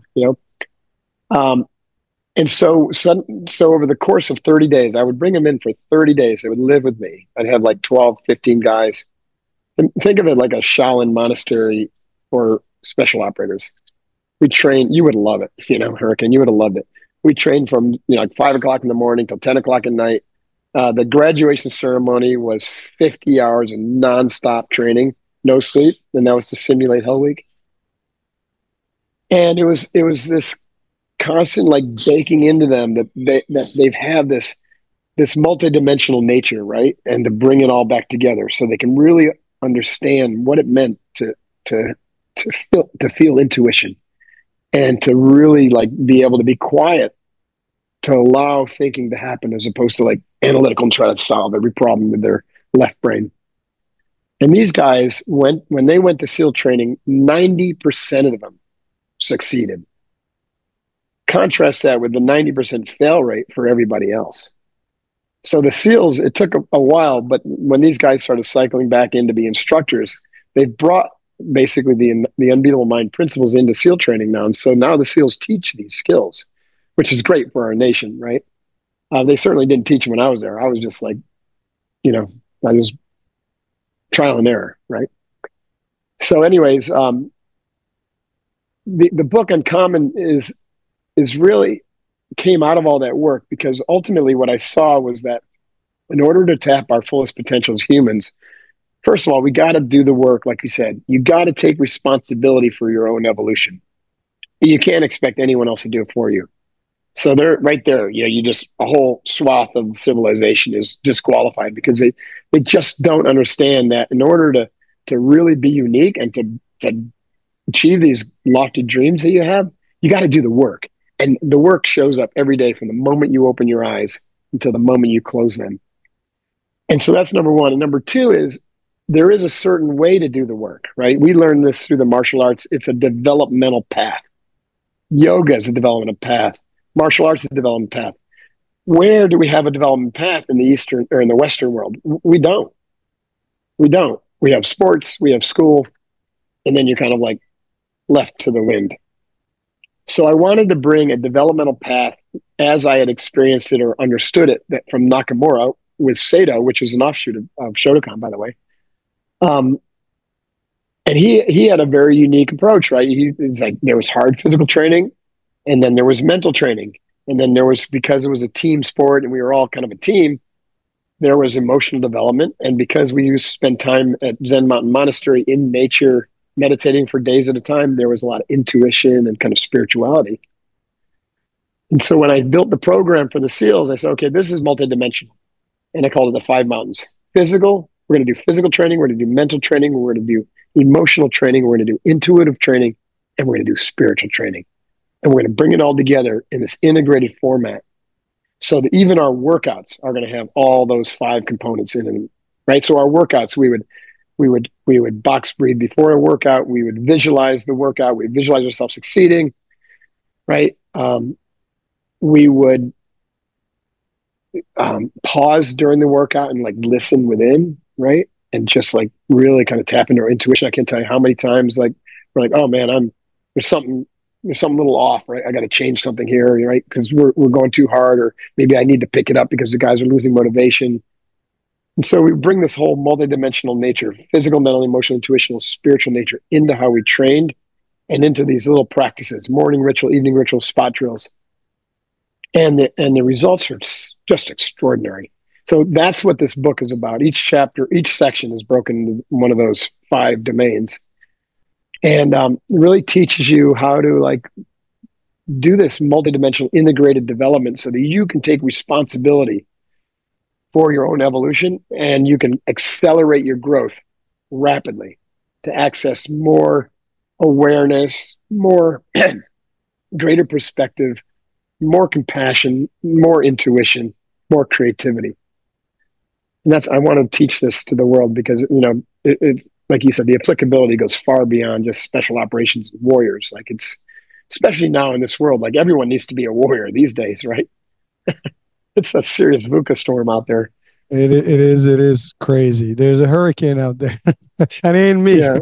and so over the course of 30 days, I would bring them in for 30 days. They would live with me. I'd have like 12, 15 guys. And think of it like a Shaolin monastery for special operators. We train, you would love it, Hurricane, you would have loved it. We trained from, like 5 o'clock in the morning till 10 o'clock at night. The graduation ceremony was 50 hours of nonstop training, no sleep. And that was to simulate Hell Week. And it was this constant, like, baking into them that they've had this multidimensional nature, right? And to bring it all back together so they can really understand what it meant to feel intuition, and to really, like, be able to be quiet, to allow thinking to happen, as opposed to, like, analytical and try to solve every problem with their left brain. And these guys went when they went to SEAL training, 90% of them succeeded. Contrast that with the 90% fail rate for everybody else. So the SEALs, it took a while, but when these guys started cycling back in to be instructors, they brought basically the unbeatable mind principles into SEAL training now. And so now the SEALs teach these skills, which is great for our nation, right? They certainly didn't teach them when I was there. I was just like, I was trial and error, right? So, anyways, the book Uncommon is really came out of all that work, because ultimately what I saw was that in order to tap our fullest potential as humans, first of all, we got to do the work. Like you said, you got to take responsibility for your own evolution. You can't expect anyone else to do it for you. So they're right there. You just a whole swath of civilization is disqualified because they just don't understand that in order to really be unique and to achieve these lofty dreams that you have, you got to do the work. And the work shows up every day from the moment you open your eyes until the moment you close them. And so that's number one. And number two is there is a certain way to do the work, right? We learned this through the martial arts. It's a developmental path. Yoga is a developmental path. Martial arts is a development path. Where do we have a development path in the Eastern or in the Western world? We don't. We don't. We have sports, we have school, and then you're kind of like left to the wind. So I wanted to bring a developmental path as I had experienced it or understood it that from Nakamura with Seido, which is an offshoot of Shotokan, by the way. And he had a very unique approach, right? He's like, there was hard physical training, and then there was mental training. And then there was, because it was a team sport and we were all kind of a team, there was emotional development. And because we used to spend time at Zen Mountain Monastery in nature, meditating for days at a time, there was a lot of intuition and kind of spirituality. And so when I built the program for the SEALs, I said, okay, this is multidimensional. And I called it the 5 mountains. Physical, we're going to do physical training, we're going to do mental training, we're going to do emotional training, we're going to do intuitive training, and we're going to do spiritual training. And we're going to bring it all together in this integrated format so that even our workouts are going to have all those 5 components in them, right? So our workouts, we would box breathe before a workout. We would visualize the workout. We'd visualize ourselves succeeding, right? We would pause during the workout and like listen within, right? And just like really kind of tap into our intuition. I can't tell you how many times like we're like, oh man, there's something a little off, right? I got to change something here, right? Because we're going too hard, or maybe I need to pick it up because the guys are losing motivation. And so we bring this whole multidimensional nature, physical, mental, emotional, intuitional, spiritual nature into how we trained and into these little practices, morning ritual, evening ritual, spot drills. And the results are just extraordinary. So that's what this book is about. Each chapter, each section is broken into one of those 5 domains. And it really teaches you how to like do this multidimensional integrated development so that you can take responsibility for your own evolution and you can accelerate your growth rapidly to access more awareness, more greater perspective, more compassion, more intuition, more creativity. And I want to teach this to the world because, it like you said, the applicability goes far beyond just special operations warriors. Like it's, especially now in this world, like everyone needs to be a warrior these days, right? It's a serious VUCA storm out there. It is crazy. There's a hurricane out there. And ain't me. Yeah.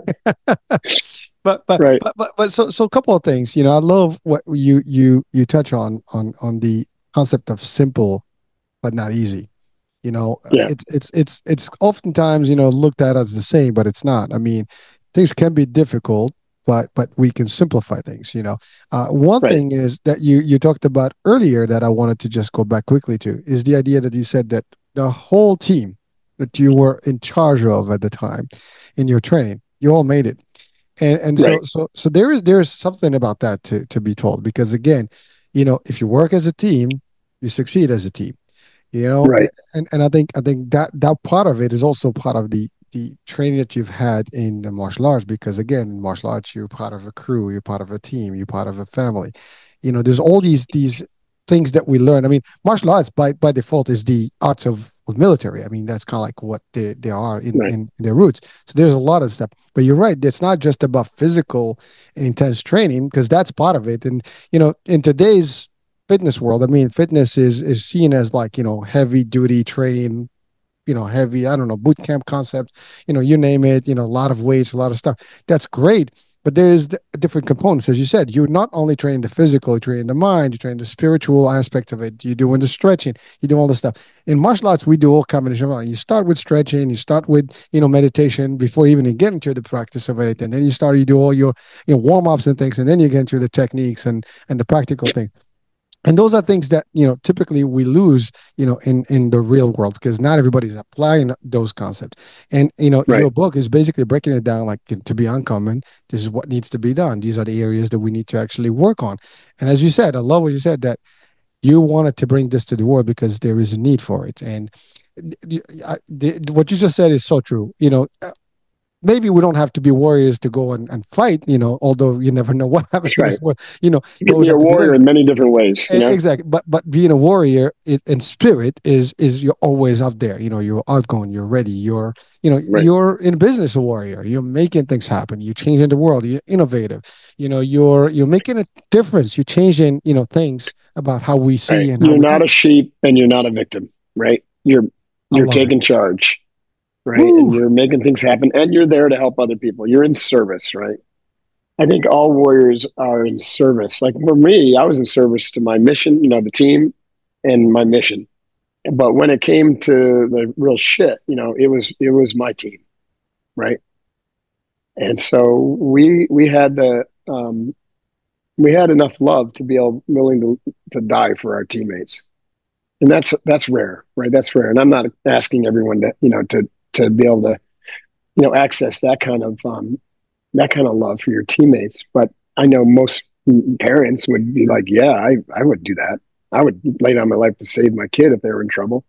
but right. So a couple of things. I love what you touch on the concept of simple but not easy. Yeah. It's oftentimes looked at as the same, but it's not. I mean, things can be difficult, but we can simplify things. One Right. thing is that you talked about earlier that I wanted to just go back quickly to is the idea that you said that the whole team that you were in charge of at the time in your training, you all made it. And Right. so there is something about that to be told, because again, if you work as a team, you succeed as a team. Right. And I think that part of it is also part of the training that you've had in the martial arts, because again, in martial arts, you're part of a crew, you're part of a team, you're part of a family. There's all these things that we learn. I mean, martial arts by default is the arts of military. I mean, that's kind of like what they are Right. in their roots. So there's a lot of stuff. But you're right, it's not just about physical and intense training, because that's part of it. And in today's fitness world, I mean, fitness is seen as like, heavy duty training, heavy, I don't know, boot camp concept, you name it, a lot of weights, a lot of stuff. That's great. But there's different components. As you said, you're not only training the physical, you're training the mind, you're training the spiritual aspects of it, you're doing the stretching, you do all this stuff. In martial arts, we do all combination of it. You start with stretching, you start with, meditation before you even get into the practice of anything. Then you do all your, warm-ups and things, and then you get into the techniques and the practical things. And those are things that typically we lose in the real world, because not everybody's applying those concepts. And Right. your book is basically breaking it down, like, to be uncommon, this is what needs to be done, these are the areas that we need to actually work on. And as you said, I love what you said, that you wanted to bring this to the world because there is a need for it. And what you just said is so true. Maybe we don't have to be warriors to go and fight, although you never know what happens That's in right. this world. You You can always be a have to be warrior ready. in many different ways, Exactly, but being a warrior in spirit is you're always out there. You're outgoing, you're ready. Right. You're in business a warrior. You're making things happen. You're changing the world. You're innovative. You're making a difference. You're changing things about how we Right. see and how You're we not do. a sheep and you're not a victim, right? I You're love it. taking charge, right? And Woo! you're making things happen and you're there to help other people. You're in service, right? I think all warriors are in service. Like for me, I was in service to my mission, the team and my mission. But when it came to the real shit, it was my team, right? And so we had enough love to be willing to die for our teammates, and that's rare, right? That's rare, and I'm not asking everyone to be able to access that kind of love for your teammates, but I know most parents would be like, yeah, I would do that. I would lay down my life to save my kid if they were in trouble.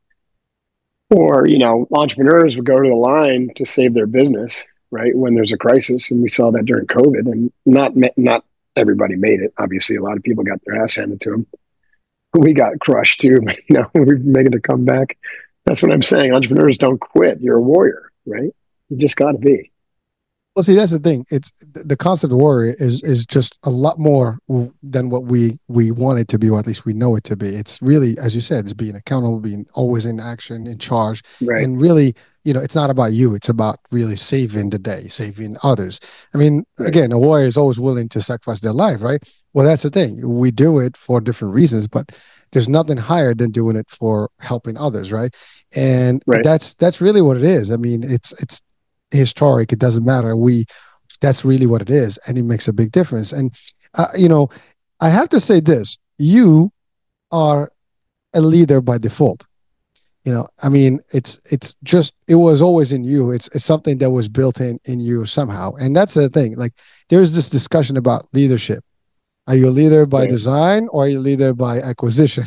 Or, entrepreneurs would go to the line to save their business, right? When there's a crisis. And we saw that during COVID, and not everybody made it. Obviously, a lot of people got their ass handed to them. We got crushed too, but we're making a comeback. That's what I'm saying. Entrepreneurs don't quit. You're a warrior, right? You just got to be. Well, see, that's the thing. It's the concept of warrior is just a lot more than what we want it to be, or at least we know it to be. It's really, as you said, it's being accountable, being always in action, in charge, Right, and really, it's not about you. It's about really saving the day, saving others. I mean, right, again, a warrior is always willing to sacrifice their life, right? Well, that's the thing. We do it for different reasons, but there's nothing higher than doing it for helping others, right? And right. that's really what it is. I mean, it's historic, it doesn't matter, we that's really what it is, and it makes a big difference. And uh, you know I have to say this: you are a leader by default. I mean, it's just, it was always in you. It's something that was built in you somehow. And that's the thing, like, there's this discussion about leadership. Are you a leader by Right. design, or are you a leader by acquisition?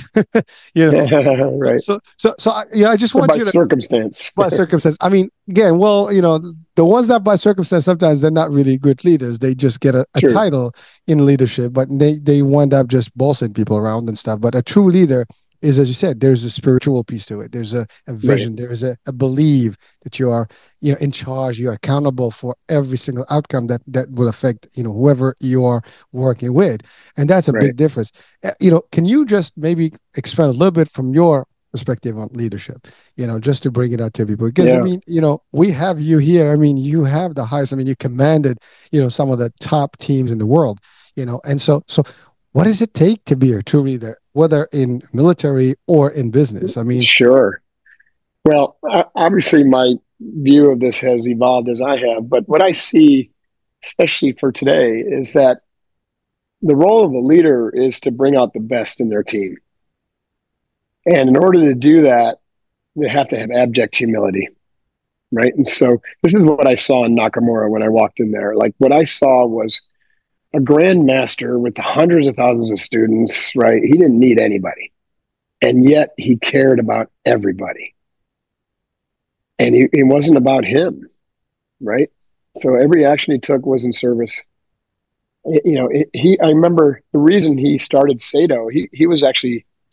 So, Right. I just Or want by you to, circumstance. by circumstance. I mean, again, well, the ones that by circumstance, sometimes they're not really good leaders. They just get a True. title in leadership, but they wind up just bossing people around and stuff. But a true leader is, as you said, there's a spiritual piece to it. There's a Right. vision. There is a belief that you are, in charge. You're accountable for every single outcome that will affect, whoever you are working with. And that's a Right. big difference. Can you just maybe expand a little bit from your perspective on leadership, just to bring it out to people? Because, I Yeah. mean, we have you here. I mean, you have the highest, I mean, you commanded, some of the top teams in the world, and so what does it take to be a true leader, whether in military or in business? I mean, Sure. Well, obviously, my view of this has evolved as I have, but what I see, especially for today, is that the role of a leader is to bring out the best in their team. And in order to do that, they have to have abject humility, right? And so this is what I saw in Nakamura when I walked in there. Like, what I saw was a grandmaster with hundreds of thousands of students, right? He didn't need anybody. And yet he cared about everybody. And it wasn't about him, right? So every action he took was in service. I remember the reason he started Sado. He was actually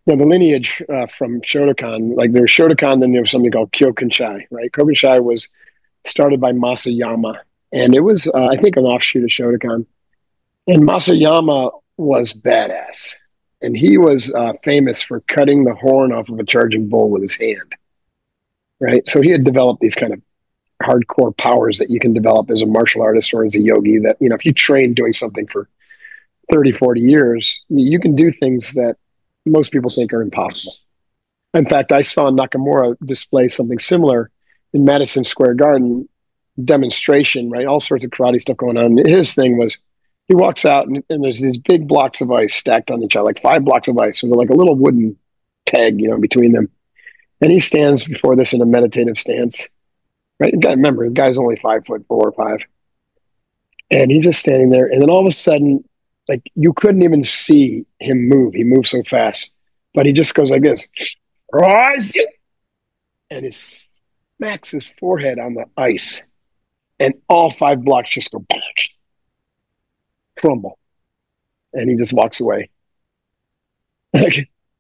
the lineage from Shotokan, like there was Shotokan, then there was something called Kyokunsai, right? Kyokunsai was started by Masayama, and it was, I think, an offshoot of Shotokan. And Masayama was badass, and he was famous for cutting the horn off of a charging bull with his hand, right? So he had developed these kind of hardcore powers that you can develop as a martial artist or as a yogi that, if you train doing something for 30, 40 years, you can do things that most people think are impossible. In fact, I saw Nakamura display something similar in Madison Square Garden demonstration, right? All sorts of karate stuff going on. His thing was he walks out and there's these big blocks of ice stacked on each other, like 5 blocks of ice with like a little wooden peg, between them. And he stands before this in a meditative stance, right? You got to remember, the guy's only 5'4" or 5. And he's just standing there. And then all of a sudden, like you couldn't even see him move. He moved so fast, but he just goes like this, rise, and he smacks his forehead on the ice, and all 5 blocks just go crumble, and he just walks away. that's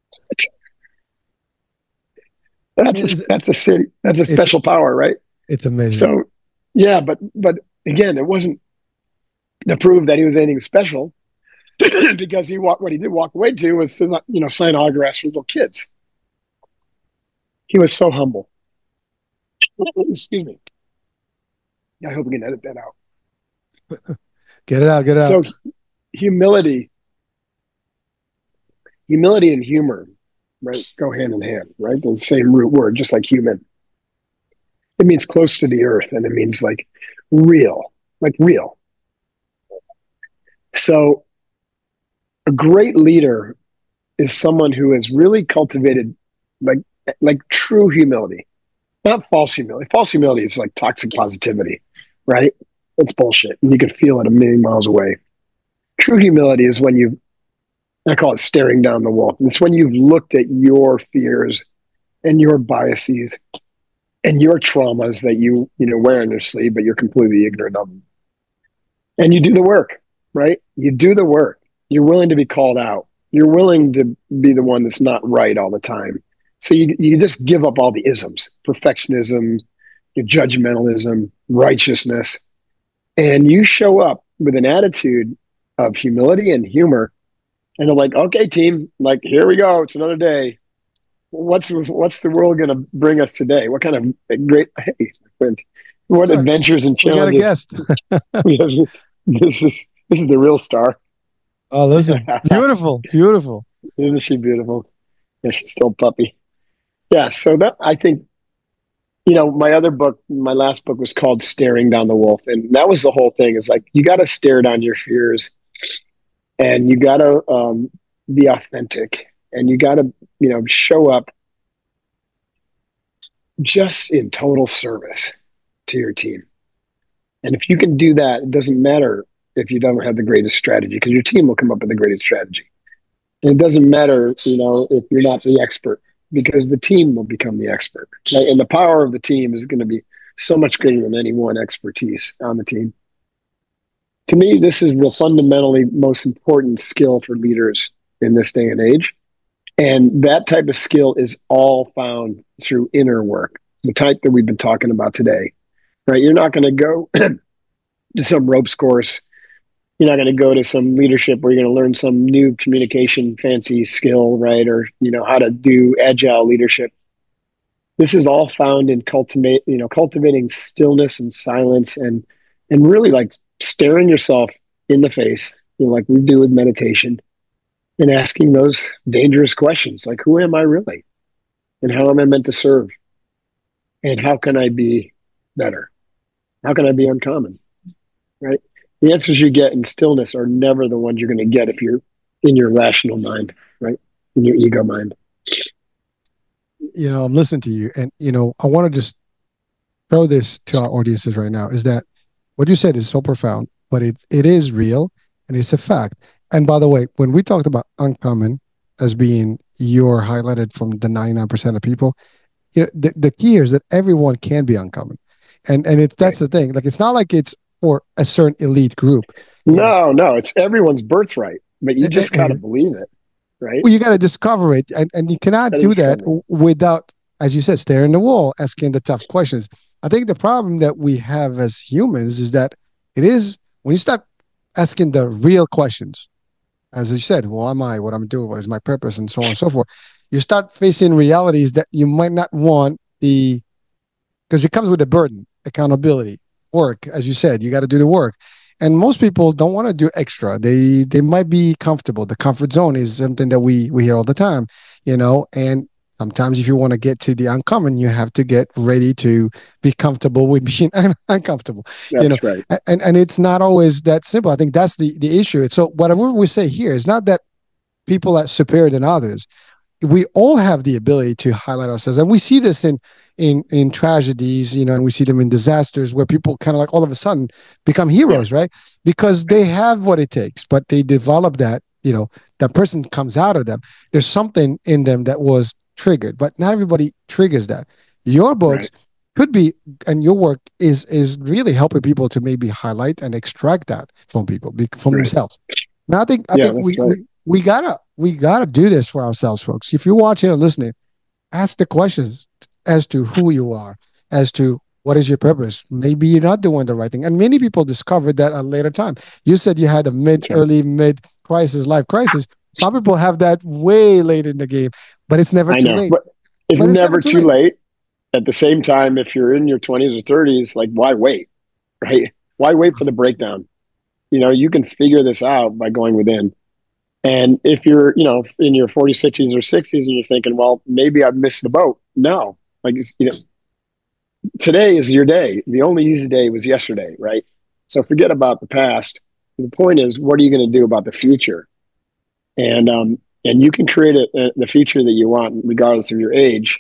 a city. That's a special power, right? It's amazing. So, yeah, but again, it wasn't to prove that he was anything special. Because what he did walk away to was to, sign autographs for little kids. He was so humble. Excuse me. I hope we can edit that out. Get it out. So humility and humor, right, go hand in hand, right? The same root word, just like human. It means close to the earth, and it means like real. So a great leader is someone who has really cultivated like true humility, not false humility. False humility is like toxic positivity, right? It's bullshit, and you can feel it a million miles away. True humility is when I call it staring down the wall. It's when you've looked at your fears and your biases and your traumas that you wear on your sleeve, but you're completely ignorant of them. And you do the work, right? You do the work. You're willing to be called out. You're willing to be the one that's not right all the time. So you just give up all the isms, perfectionism, your judgmentalism, righteousness, and you show up with an attitude of humility and humor. And they're like, okay, team, like, here we go. It's another day. What's the world going to bring us today? What kind of great, what adventures and challenges? We got a guest. This is the real star. Oh, listen, beautiful. Isn't she beautiful? Yeah, she's still a puppy. Yeah, so that, I think, my last book was called Staring Down the Wolf. And that was the whole thing, is like, you got to stare down your fears, and you got to be authentic, and you got to, show up just in total service to your team. And if you can do that, it doesn't matter if you don't have the greatest strategy, because your team will come up with the greatest strategy. And it doesn't matter, if you're not the expert, because the team will become the expert. Right? And the power of the team is going to be so much greater than any one expertise on the team. To me, this is the fundamentally most important skill for leaders in this day and age. And that type of skill is all found through inner work, the type that we've been talking about today. Right? You're not going to go to some ropes course. You're not going to go to some leadership where you're going to learn some new communication fancy skill, right? Or, how to do agile leadership. This is all found in cultivating stillness and silence, and really like staring yourself in the face, like we do with meditation, and asking those dangerous questions, like, who am I really? And how am I meant to serve? And how can I be better? How can I be uncommon? Right? The answers you get in stillness are never the ones you're going to get if you're in your rational mind, right? In your ego mind. I'm listening to you, and, I want to just throw this to our audiences right now, is that what you said is so profound, but it is real, and it's a fact. And by the way, when we talked about uncommon as being your highlighted from the 99% of people, the key here is that everyone can be uncommon. And that's the thing. Like, it's not like it's for a certain elite group. No, it's everyone's birthright, but you just got to believe it. right? Well, you got to discover it, and you cannot do that without, as you said, staring the wall, asking the tough questions. I think the problem that we have as humans is that it is when you start asking the real questions, as you said, who am I, what I'm doing, what is my purpose, and so on and so forth. You start facing realities that you might not want because it comes with a burden, accountability, work, as you said, you got to do the work. And most people don't want to do extra. They might be comfortable. The comfort zone is something that we hear all the time, and sometimes if you want to get to the uncommon, you have to get ready to be comfortable with being uncomfortable. That's right. And it's not always that simple. I think that's the issue. So whatever we say here is not that people are superior than others. We all have the ability to highlight ourselves, and we see this in tragedies, and we see them in disasters where people kind of like all of a sudden become heroes, right? Because they have what it takes, but they develop that, that person comes out of them. There's something in them that was triggered, but not everybody triggers that. Your books could be, and your work is really helping people to maybe highlight and extract that from people, from themselves. Now, I think we gotta do this for ourselves, folks. If you're watching or listening, ask the questions as to who you are, as to what is your purpose. Maybe you're not doing the right thing, and many people discovered that at a later time. You said you had a early mid crisis, life crisis. Some people have that way late in the game, but it's never too late. But it's never too late. At the same time, if you're in your 20s or 30s, like, why wait, right? Why wait for the breakdown? You can figure this out by going within. And if you're, in your 40s, 50s, or 60s, and you're thinking, well, maybe I've missed the boat. No, today is your day. The only easy day was yesterday, right? So forget about the past. The point is, what are you going to do about the future? And you can create the future that you want, regardless of your age.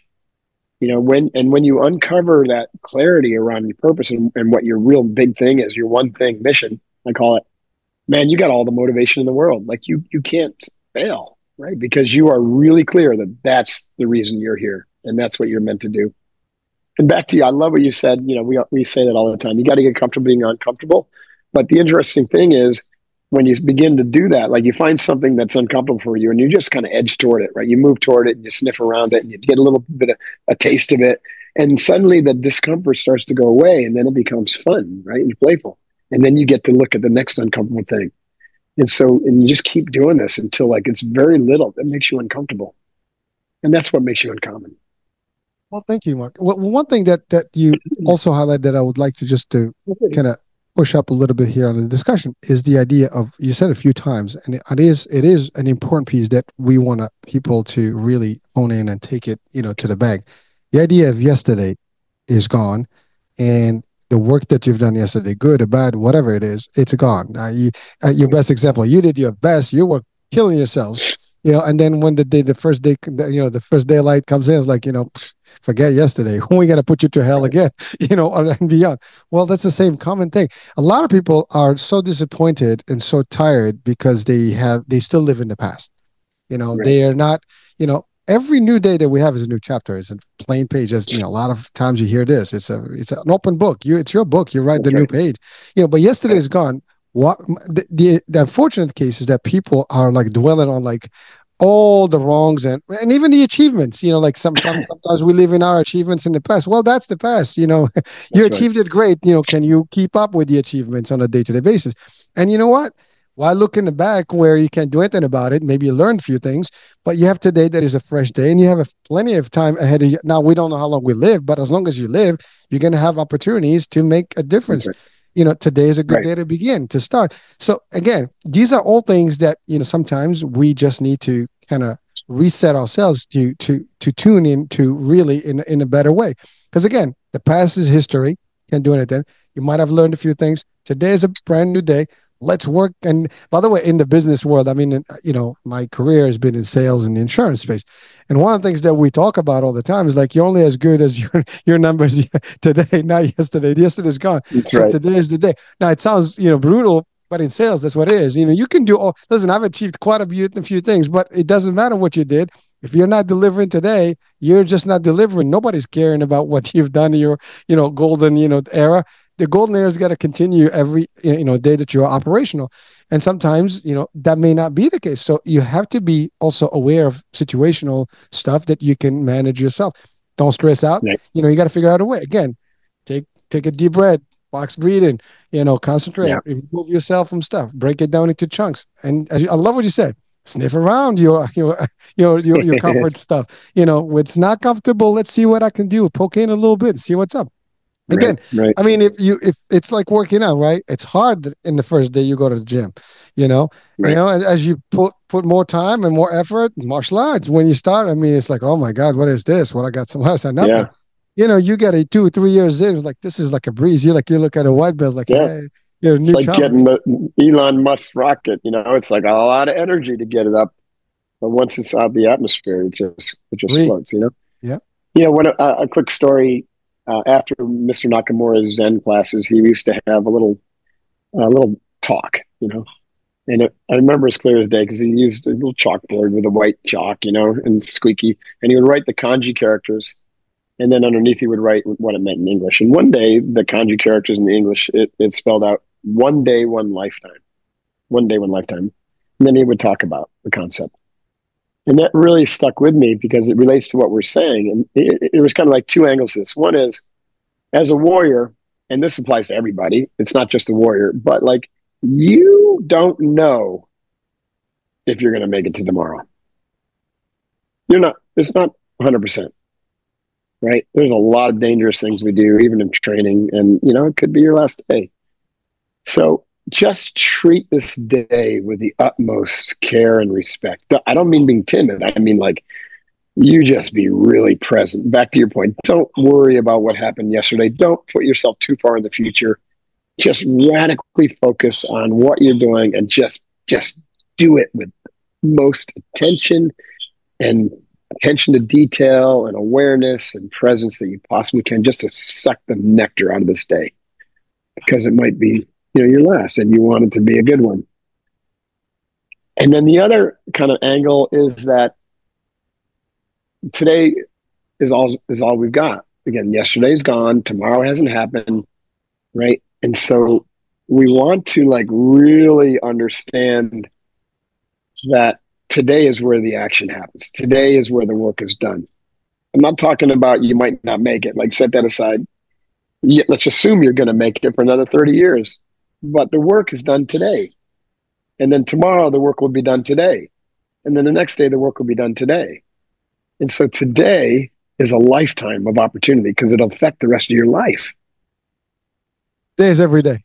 When you uncover that clarity around your purpose and what your real big thing is, your one thing mission, I call it, man, you got all the motivation in the world. Like you can't fail, right? Because you are really clear that that's the reason you're here and that's what you're meant to do. And back to you, I love what you said. We say that all the time. You got to get comfortable being uncomfortable. But the interesting thing is when you begin to do that, like you find something that's uncomfortable for you and you just kind of edge toward it, right? You move toward it and you sniff around it and you get a little bit of a taste of it. And suddenly the discomfort starts to go away and then it becomes fun, right? And playful. And then you get to look at the next uncomfortable thing. And you just keep doing this until like it's very little that makes you uncomfortable. And that's what makes you uncommon. Well, thank you, Mark. Well, one thing that you also highlight that I would like to just to kind of push up a little bit here on the discussion is the idea of, you said a few times, and it is an important piece that we want people to really hone in and take it, to the bank. The idea of yesterday is gone, and the work that you've done yesterday, good or bad, whatever it is, it's gone. Your best example, you did your best, you were killing yourselves, and then when the first day, the first daylight comes in, it's like, forget yesterday. When are we going to put you to hell again, and beyond? Well, that's the same common thing. A lot of people are so disappointed and so tired because they still live in the past. They are not, every new day that we have is a new chapter. It's a plain page. As a lot of times you hear this. It's an open book. It's your book. You write the new page. But yesterday is gone. What the unfortunate case is that people are like dwelling on like all the wrongs and even the achievements. Like sometimes we live in our achievements in the past. Well, that's the past. You achieved it great. Can you keep up with the achievements on a day-to-day basis? And you know what? Why look in the back where you can't do anything about it? Maybe you learned a few things, but you have today that is a fresh day and you have plenty of time ahead of you. Now, we don't know how long we live, but as long as you live, you're going to have opportunities to make a difference. Today is a good day to begin, to start. So again, these are all things that, sometimes we just need to kind of reset ourselves to tune in to really in a better way. Because again, the past is history. Can't do anything. You might have learned a few things. Today is a brand new day. Let's work. And by the way, in the business world, my career has been in sales and the insurance space. And one of the things that we talk about all the time is like, you're only as good as your numbers today, not yesterday. Yesterday's gone. So today is the day. Now it sounds, brutal, but in sales, that's what it is. You can do listen, I've achieved quite a few things, but it doesn't matter what you did. If you're not delivering today, you're just not delivering. Nobody's caring about what you've done in your, golden, era. the golden era has got to continue every day that you're operational, and sometimes that may not be the case. So you have to be also aware of situational stuff that you can manage yourself. Don't stress out. Right. You got to figure out a way. Again, take a deep breath, box breathing. Concentrate, Yeah. remove yourself from stuff, break it down into chunks. And I love what you said. Sniff around your comfort stuff. It's not comfortable. Let's see what I can do. Poke in a little bit and see what's up. Again, Right. I mean, if it's like working out, right? It's hard in the first day you go to the gym, Right. as you put more time and more effort, martial arts. When you start, I mean, it's like, oh my God, what is this? What I got someone else up Yeah. for? You get a 2 3 years in, like this is like a breeze. You look at a white belt, like, Yeah. hey, you're a It's new like challenge. getting the Elon Musk rocket. It's like a lot of energy to get it up, but once it's out of the atmosphere, it just Agree. floats. Yeah. When a quick story. After Mr. Nakamura's Zen classes, he used to have a little talk. And I remember as clear as day because he used a little chalkboard with a white chalk, and squeaky, and he would write the kanji characters, and then underneath he would write what it meant in English. And one day, the kanji characters in the English, it spelled out one day, one lifetime, one day, one lifetime. And then he would talk about the concept. And that really stuck with me because it relates to what we're saying. And it was kind of like two angles to this. One is, as a warrior, and this applies to everybody, it's not just a warrior, but like you don't know if you're going to make it to tomorrow. It's not 100%, right? There's a lot of dangerous things we do, even in training, and it could be your last day. So just treat this day with the utmost care and respect. I don't mean being timid. I mean, like, you just be really present. Back to your point, don't worry about what happened yesterday. Don't put yourself too far in the future. Just radically focus on what you're doing and just do it with most attention and attention to detail and awareness and presence that you possibly can, just to suck the nectar out of this day, because it might be your last and you want it to be a good one. And then the other kind of angle is that today is all we've got. Again, yesterday's gone, tomorrow hasn't happened, right? And so we want to like really understand that today is where the action happens. Today is where the work is done. I'm not talking about you might not make it. Like, set that aside. Let's assume you're going to make it for another 30 years, but the work is done today. And then tomorrow the work will be done today. And then the next day the work will be done today. And so today is a lifetime of opportunity because it'll affect the rest of your life. Days every day.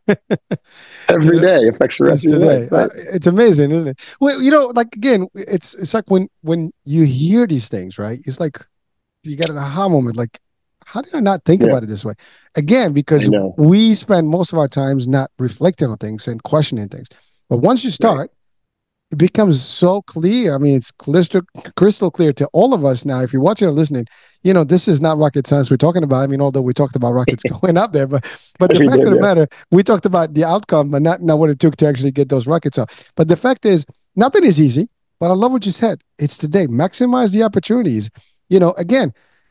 Every day affects the rest of your life. Right? It's amazing, isn't it? Well, like, again, it's like when you hear these things, right? It's like you get an aha moment. Like, how did I not think about it this way? Again, because we spend most of our times not reflecting on things and questioning things. But once you start, it becomes so clear. I mean, it's crystal clear to all of us now. If you're watching or listening, this is not rocket science we're talking about. I mean, although we talked about rockets going up there, but the fact of the matter, we talked about the outcome, but not what it took to actually get those rockets up. But the fact is, nothing is easy. But I love what you said. It's today. Maximize the opportunities. Again,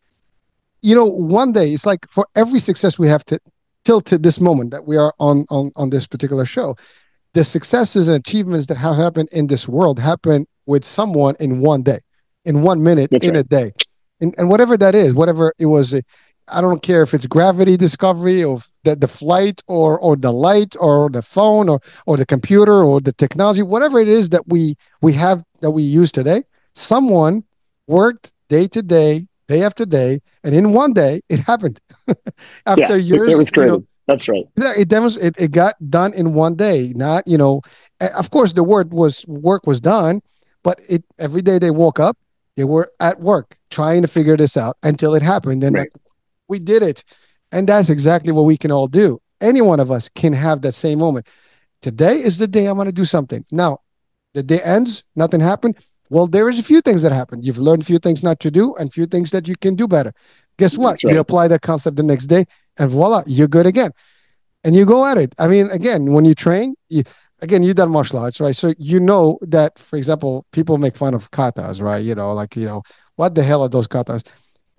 one day, it's like for every success we have till to this moment that we are on this particular show, the successes and achievements that have happened in this world happen with someone in one day, in 1 minute, a day. And whatever that is, whatever it was, I don't care if it's gravity discovery or the flight or the light or the phone or the computer or the technology, whatever it is that we have that we use today, someone worked day to day, day after day, and in one day it happened. After years, it was created. That's right. Yeah, it got done in one day. Not, of course the work was done, but every day they woke up, they were at work trying to figure this out until it happened. And we did it. And that's exactly what we can all do. Any one of us can have that same moment. Today is the day I'm going to do something. Now, the day ends, nothing happened. Well, there is a few things that happened. You've learned a few things not to do and a few things that you can do better. Guess what? You apply that concept the next day and voila, you're good again. And you go at it. I mean, again, when you train, you've done martial arts, right? So that, for example, people make fun of katas, right? What the hell are those katas?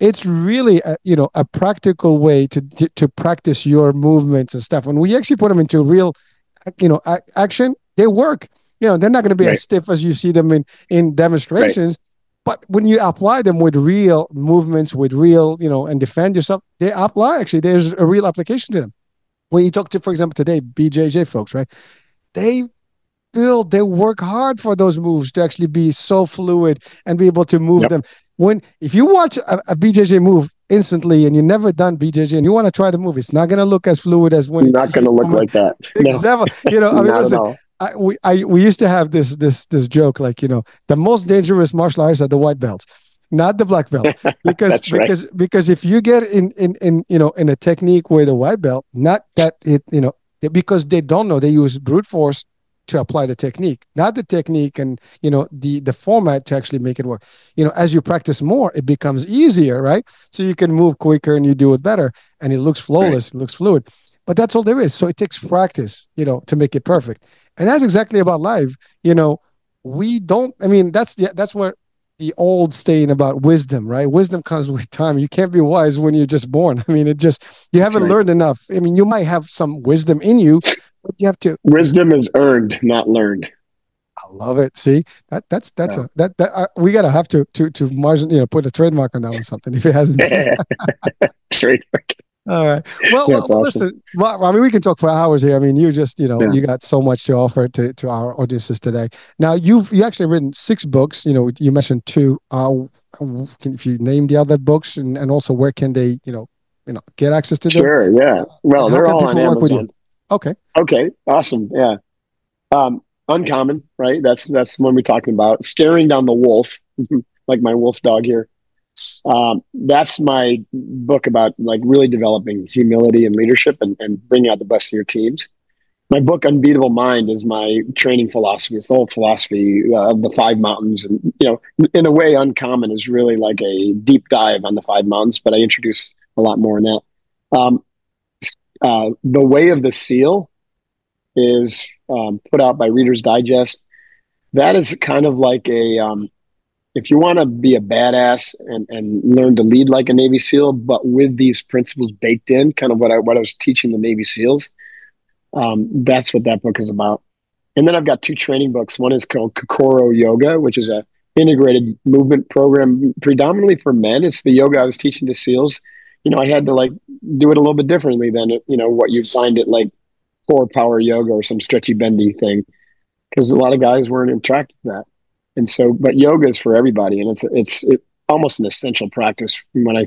it's really a practical way to practice your movements and stuff. When we actually put them into real, action, they work. They're not going to be as stiff as you see them in demonstrations. But when you apply them with real movements, with real, and defend yourself, they apply. Actually, there's a real application to them. When you talk to, for example, today, BJJ folks, right? They work hard for those moves to actually be so fluid and be able to move them. If you watch a BJJ move instantly and you've never done BJJ and you want to try the move, it's not going to look as fluid as when it's not going to look like that. Exactly. Listen, we used to have this joke, like, the most dangerous martial artists are the white belts, not the black belt, because if you get in a technique with a white belt, not that because they don't know, they use brute force to apply the technique, not the technique and the format to actually make it work. As you practice more, it becomes easier, right? So you can move quicker and you do it better, and it looks flawless, it looks fluid. But that's all there is. So it takes practice, to make it perfect. And that's exactly about life. We don't. I mean, that's where the old saying about wisdom, right? Wisdom comes with time. You can't be wise when you're just born. I mean, you haven't learned enough. I mean, you might have some wisdom in you, but you have to. Wisdom is earned, not learned. I love it. See, we gotta have to margin, put a trademark on that or something if it hasn't. Trademark. All right. Well, awesome. Listen. Well, I mean, we can talk for hours here. I mean, you just, you got so much to offer to our audiences today. Now, you actually written 6 books. You mentioned 2. If you name the other books, and also where can they, get access to them? Sure. Yeah. Well, they're all on Amazon. Okay. Okay. Awesome. Yeah. Uncommon, right? That's one we're talking about. Staring Down the Wolf, like my wolf dog here. That's my book about like really developing humility and leadership and bringing out the best in your teams. My book Unbeatable Mind is my training philosophy. It's the whole philosophy of the 5 mountains, and in a way, Uncommon is really like a deep dive on the 5 mountains, but I introduce a lot more in that. The Way of the Seal is put out by Reader's Digest. That is kind of like if you want to be a badass and learn to lead like a Navy SEAL, but with these principles baked in, kind of what I was teaching the Navy SEALs, that's what that book is about. And then I've got 2 training books. One is called Kokoro Yoga, which is a integrated movement program predominantly for men. It's the yoga I was teaching to SEALs. I had to like do it a little bit differently than what you find at like core power yoga or some stretchy bendy thing, because a lot of guys weren't attracted to that. And so, but yoga is for everybody, and it's almost an essential practice when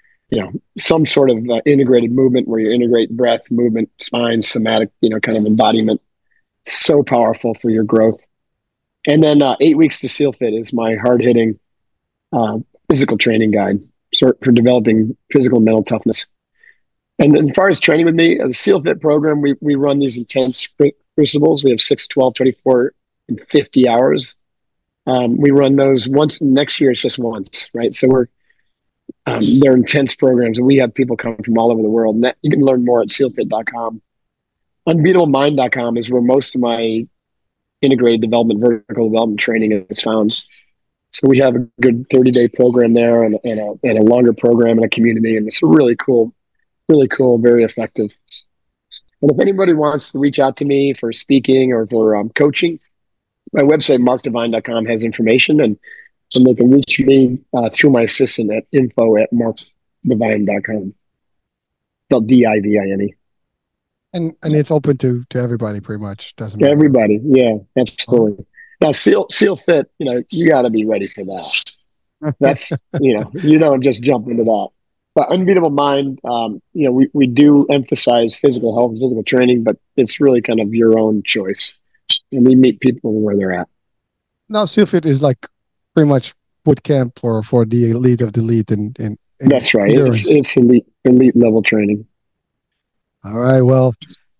some sort of integrated movement where you integrate breath, movement, spine, somatic, kind of embodiment. So powerful for your growth. And then 8 Weeks to SEAL Fit is my hard-hitting physical training guide for developing physical and mental toughness. And then as far as training with me, the SEAL Fit program, we run these intense crucibles. We have 6, 12, 24, and 50 hours. We run those once. Next year, it's just once, right? So they're intense programs, and we have people come from all over the world. And you can learn more at sealfit.com. Unbeatablemind.com is where most of my integrated development, vertical development training is found. So we have a good 30-day program there and a longer program and a community, and it's really cool, very effective. And if anybody wants to reach out to me for speaking or for coaching, my website, markdivine.com, has information, and they can reach me through my assistant at info@markdivine.com. Spelled D-I-V-I-N-E. And it's open to everybody, pretty much. Doesn't matter. Everybody, yeah, absolutely. Now, SEAL Fit, you got to be ready for that. That's you don't just jump into that. But Unbeatable Mind, we do emphasize physical health and physical training, but it's really kind of your own choice, and we meet people where they're at. Now, SEAL Fit is like pretty much boot camp for the elite of the elite, and that's right. It's elite level training. All right. Well,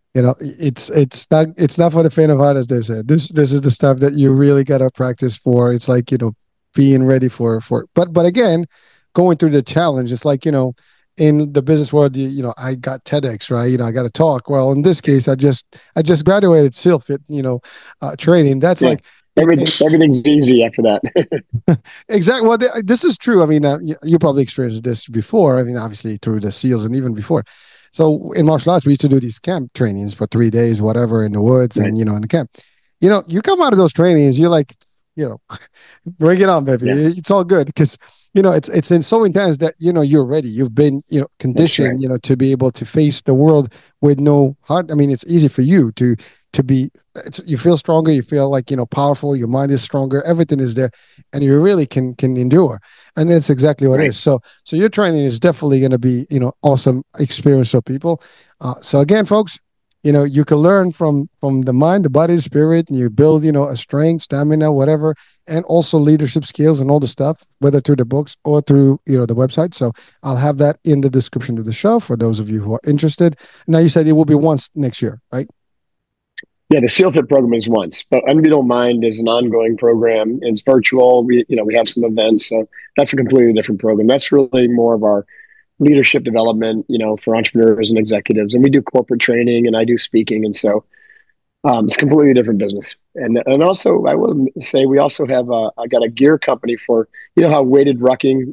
it's not for the faint of heart, as they said. This is the stuff that you really gotta practice for. It's like being ready for. But again, going through the challenge. It's like in the business world, I got TEDx, right? I got to talk. Well, in this case, I just graduated SEAL Fit, training. That's like Everything's easy after that. Exactly. Well, this is true. I mean, you probably experienced this before. I mean, obviously through the SEALs and even before. So in martial arts, we used to do these camp trainings for 3 days, whatever, in the woods, Right. and in the camp. You come out of those trainings, you're like, bring it on, baby. Yeah. It's all good because it's so intense that you're ready. You've been conditioned, right. to be able to face the world with no heart. I mean, it's easy for you to be. You feel stronger. You feel like powerful. Your mind is stronger. Everything is there, and you really can endure. And that's exactly what it Right. is. So your training is definitely going to be awesome experience for people. So again, folks, you can learn from the mind, the body, the spirit, and you build a strength, stamina, whatever, and also leadership skills and all the stuff, whether through the books or through the website. So I'll have that in the description of the show for those of you who are interested. Now, you said it will be once next year, right? Yeah, the SEAL Fit program is once, but Unbeatable Mind is an ongoing program. It's virtual. We have some events, so that's a completely different program. That's really more of our leadership development, for entrepreneurs and executives. And we do corporate training, and I do speaking, and so it's a completely different business. And also, I will say we also have I got a gear company for how weighted rucking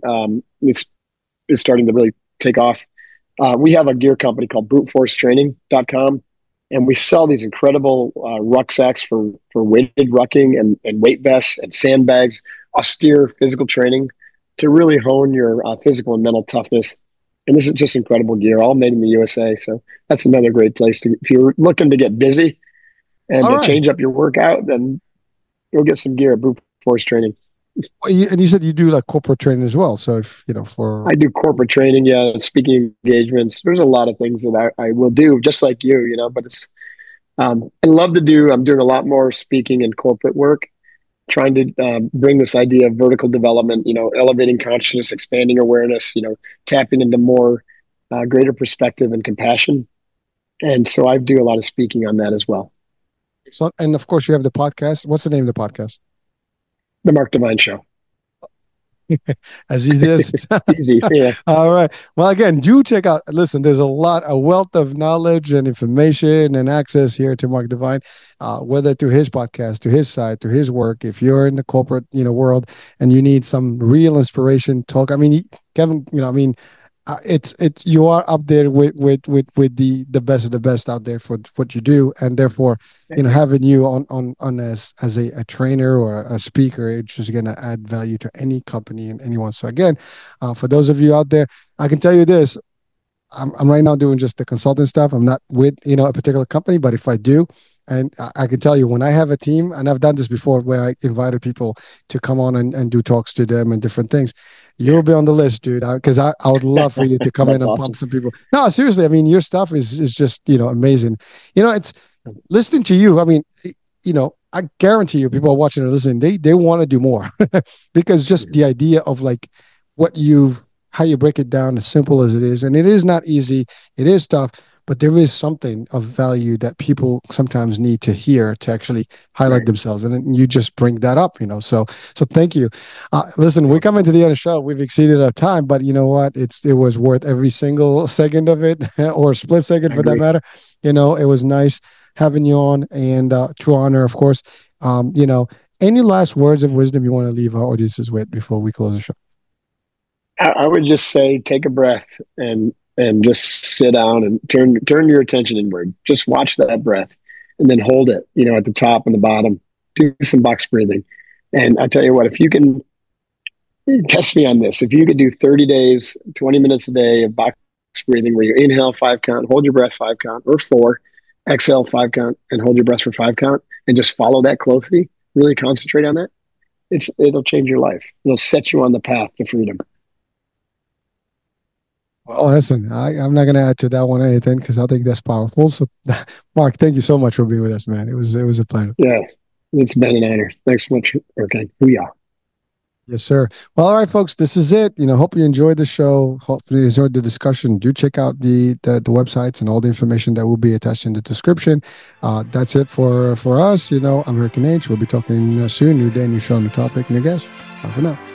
is starting to really take off. We have a gear company called BruteForceTraining.com. And we sell these incredible rucksacks for weighted rucking and weight vests and sandbags, austere physical training to really hone your physical and mental toughness. And this is just incredible gear, all made in the USA. So that's another great place if you're looking to get busy and to change up your workout, then you'll get some gear at Brute Force Training. And you said you do like corporate training as well. So if I do corporate training, speaking engagements. There's a lot of things that I will do, just like you, but it's I love to do. I'm doing a lot more speaking and corporate work, trying to bring this idea of vertical development, elevating consciousness, expanding awareness, tapping into more greater perspective and compassion. And so I do a lot of speaking on that as well. So, and of course, you have the podcast. What's the name of the podcast? The Mark Divine Show. As you did. Easy. Yeah. All right. Well, again, do check out. Listen, there's a wealth of knowledge and information and access here to Mark Divine, whether through his podcast, through his site, through his work. If you're in the corporate, world and you need some real inspiration, talk. I mean, Kevin, it's you are up there with the best of the best out there for what you do, and therefore having you on as a trainer or a speaker, it's just going to add value to any company and anyone. So again, for those of you out there, I can tell you this: I'm right now doing just the consulting stuff. I'm not with a particular company, but if I do, and I can tell you when I have a team, and I've done this before where I invited people to come on and do talks to them and different things. You'll be on the list, dude, because I would love for you to come in and awesome. pump some people. No, seriously, I mean, your stuff is just, amazing. It's listening to you. I mean, I guarantee you people are watching and listening. They want to do more because just the idea of like how you break it down as simple as it is. And it is not easy. It is tough. But there is something of value that people sometimes need to hear to actually highlight themselves. And you just bring that up, So thank you. Listen, we're coming to the end of the show. We've exceeded our time, but you know what? It was worth every single second of it or split second for that matter. It was nice having you on and true honor, of course. Any last words of wisdom you want to leave our audiences with before we close the show? I would just say, take a breath and just sit down and turn your attention inward. Just watch that breath and then hold it, at the top and the bottom. Do some box breathing. And I tell you what, if you can test me on this, if you could do 30 days, 20 minutes a day of box breathing where you inhale 5 count, hold your breath 5 count, or 4, exhale 5 count and hold your breath for 5 count, and just follow that closely, really concentrate on that, it'll change your life. It'll set you on the path to freedom. Oh, listen, I'm not going to add to that one anything because I think that's powerful. So, Mark, thank you so much for being with us, man. It was a pleasure. Yeah, it's been an honor. Thanks so much. Okay, booyah. Yes, sir. Well, all right, folks, this is it. Hope you enjoyed the show. Hopefully you enjoyed the discussion. Do check out the websites and all the information that will be attached in the description. That's it for us. I'm Hurricane H. We'll be talking soon. New day, new show, new topic, new guest. Bye for now.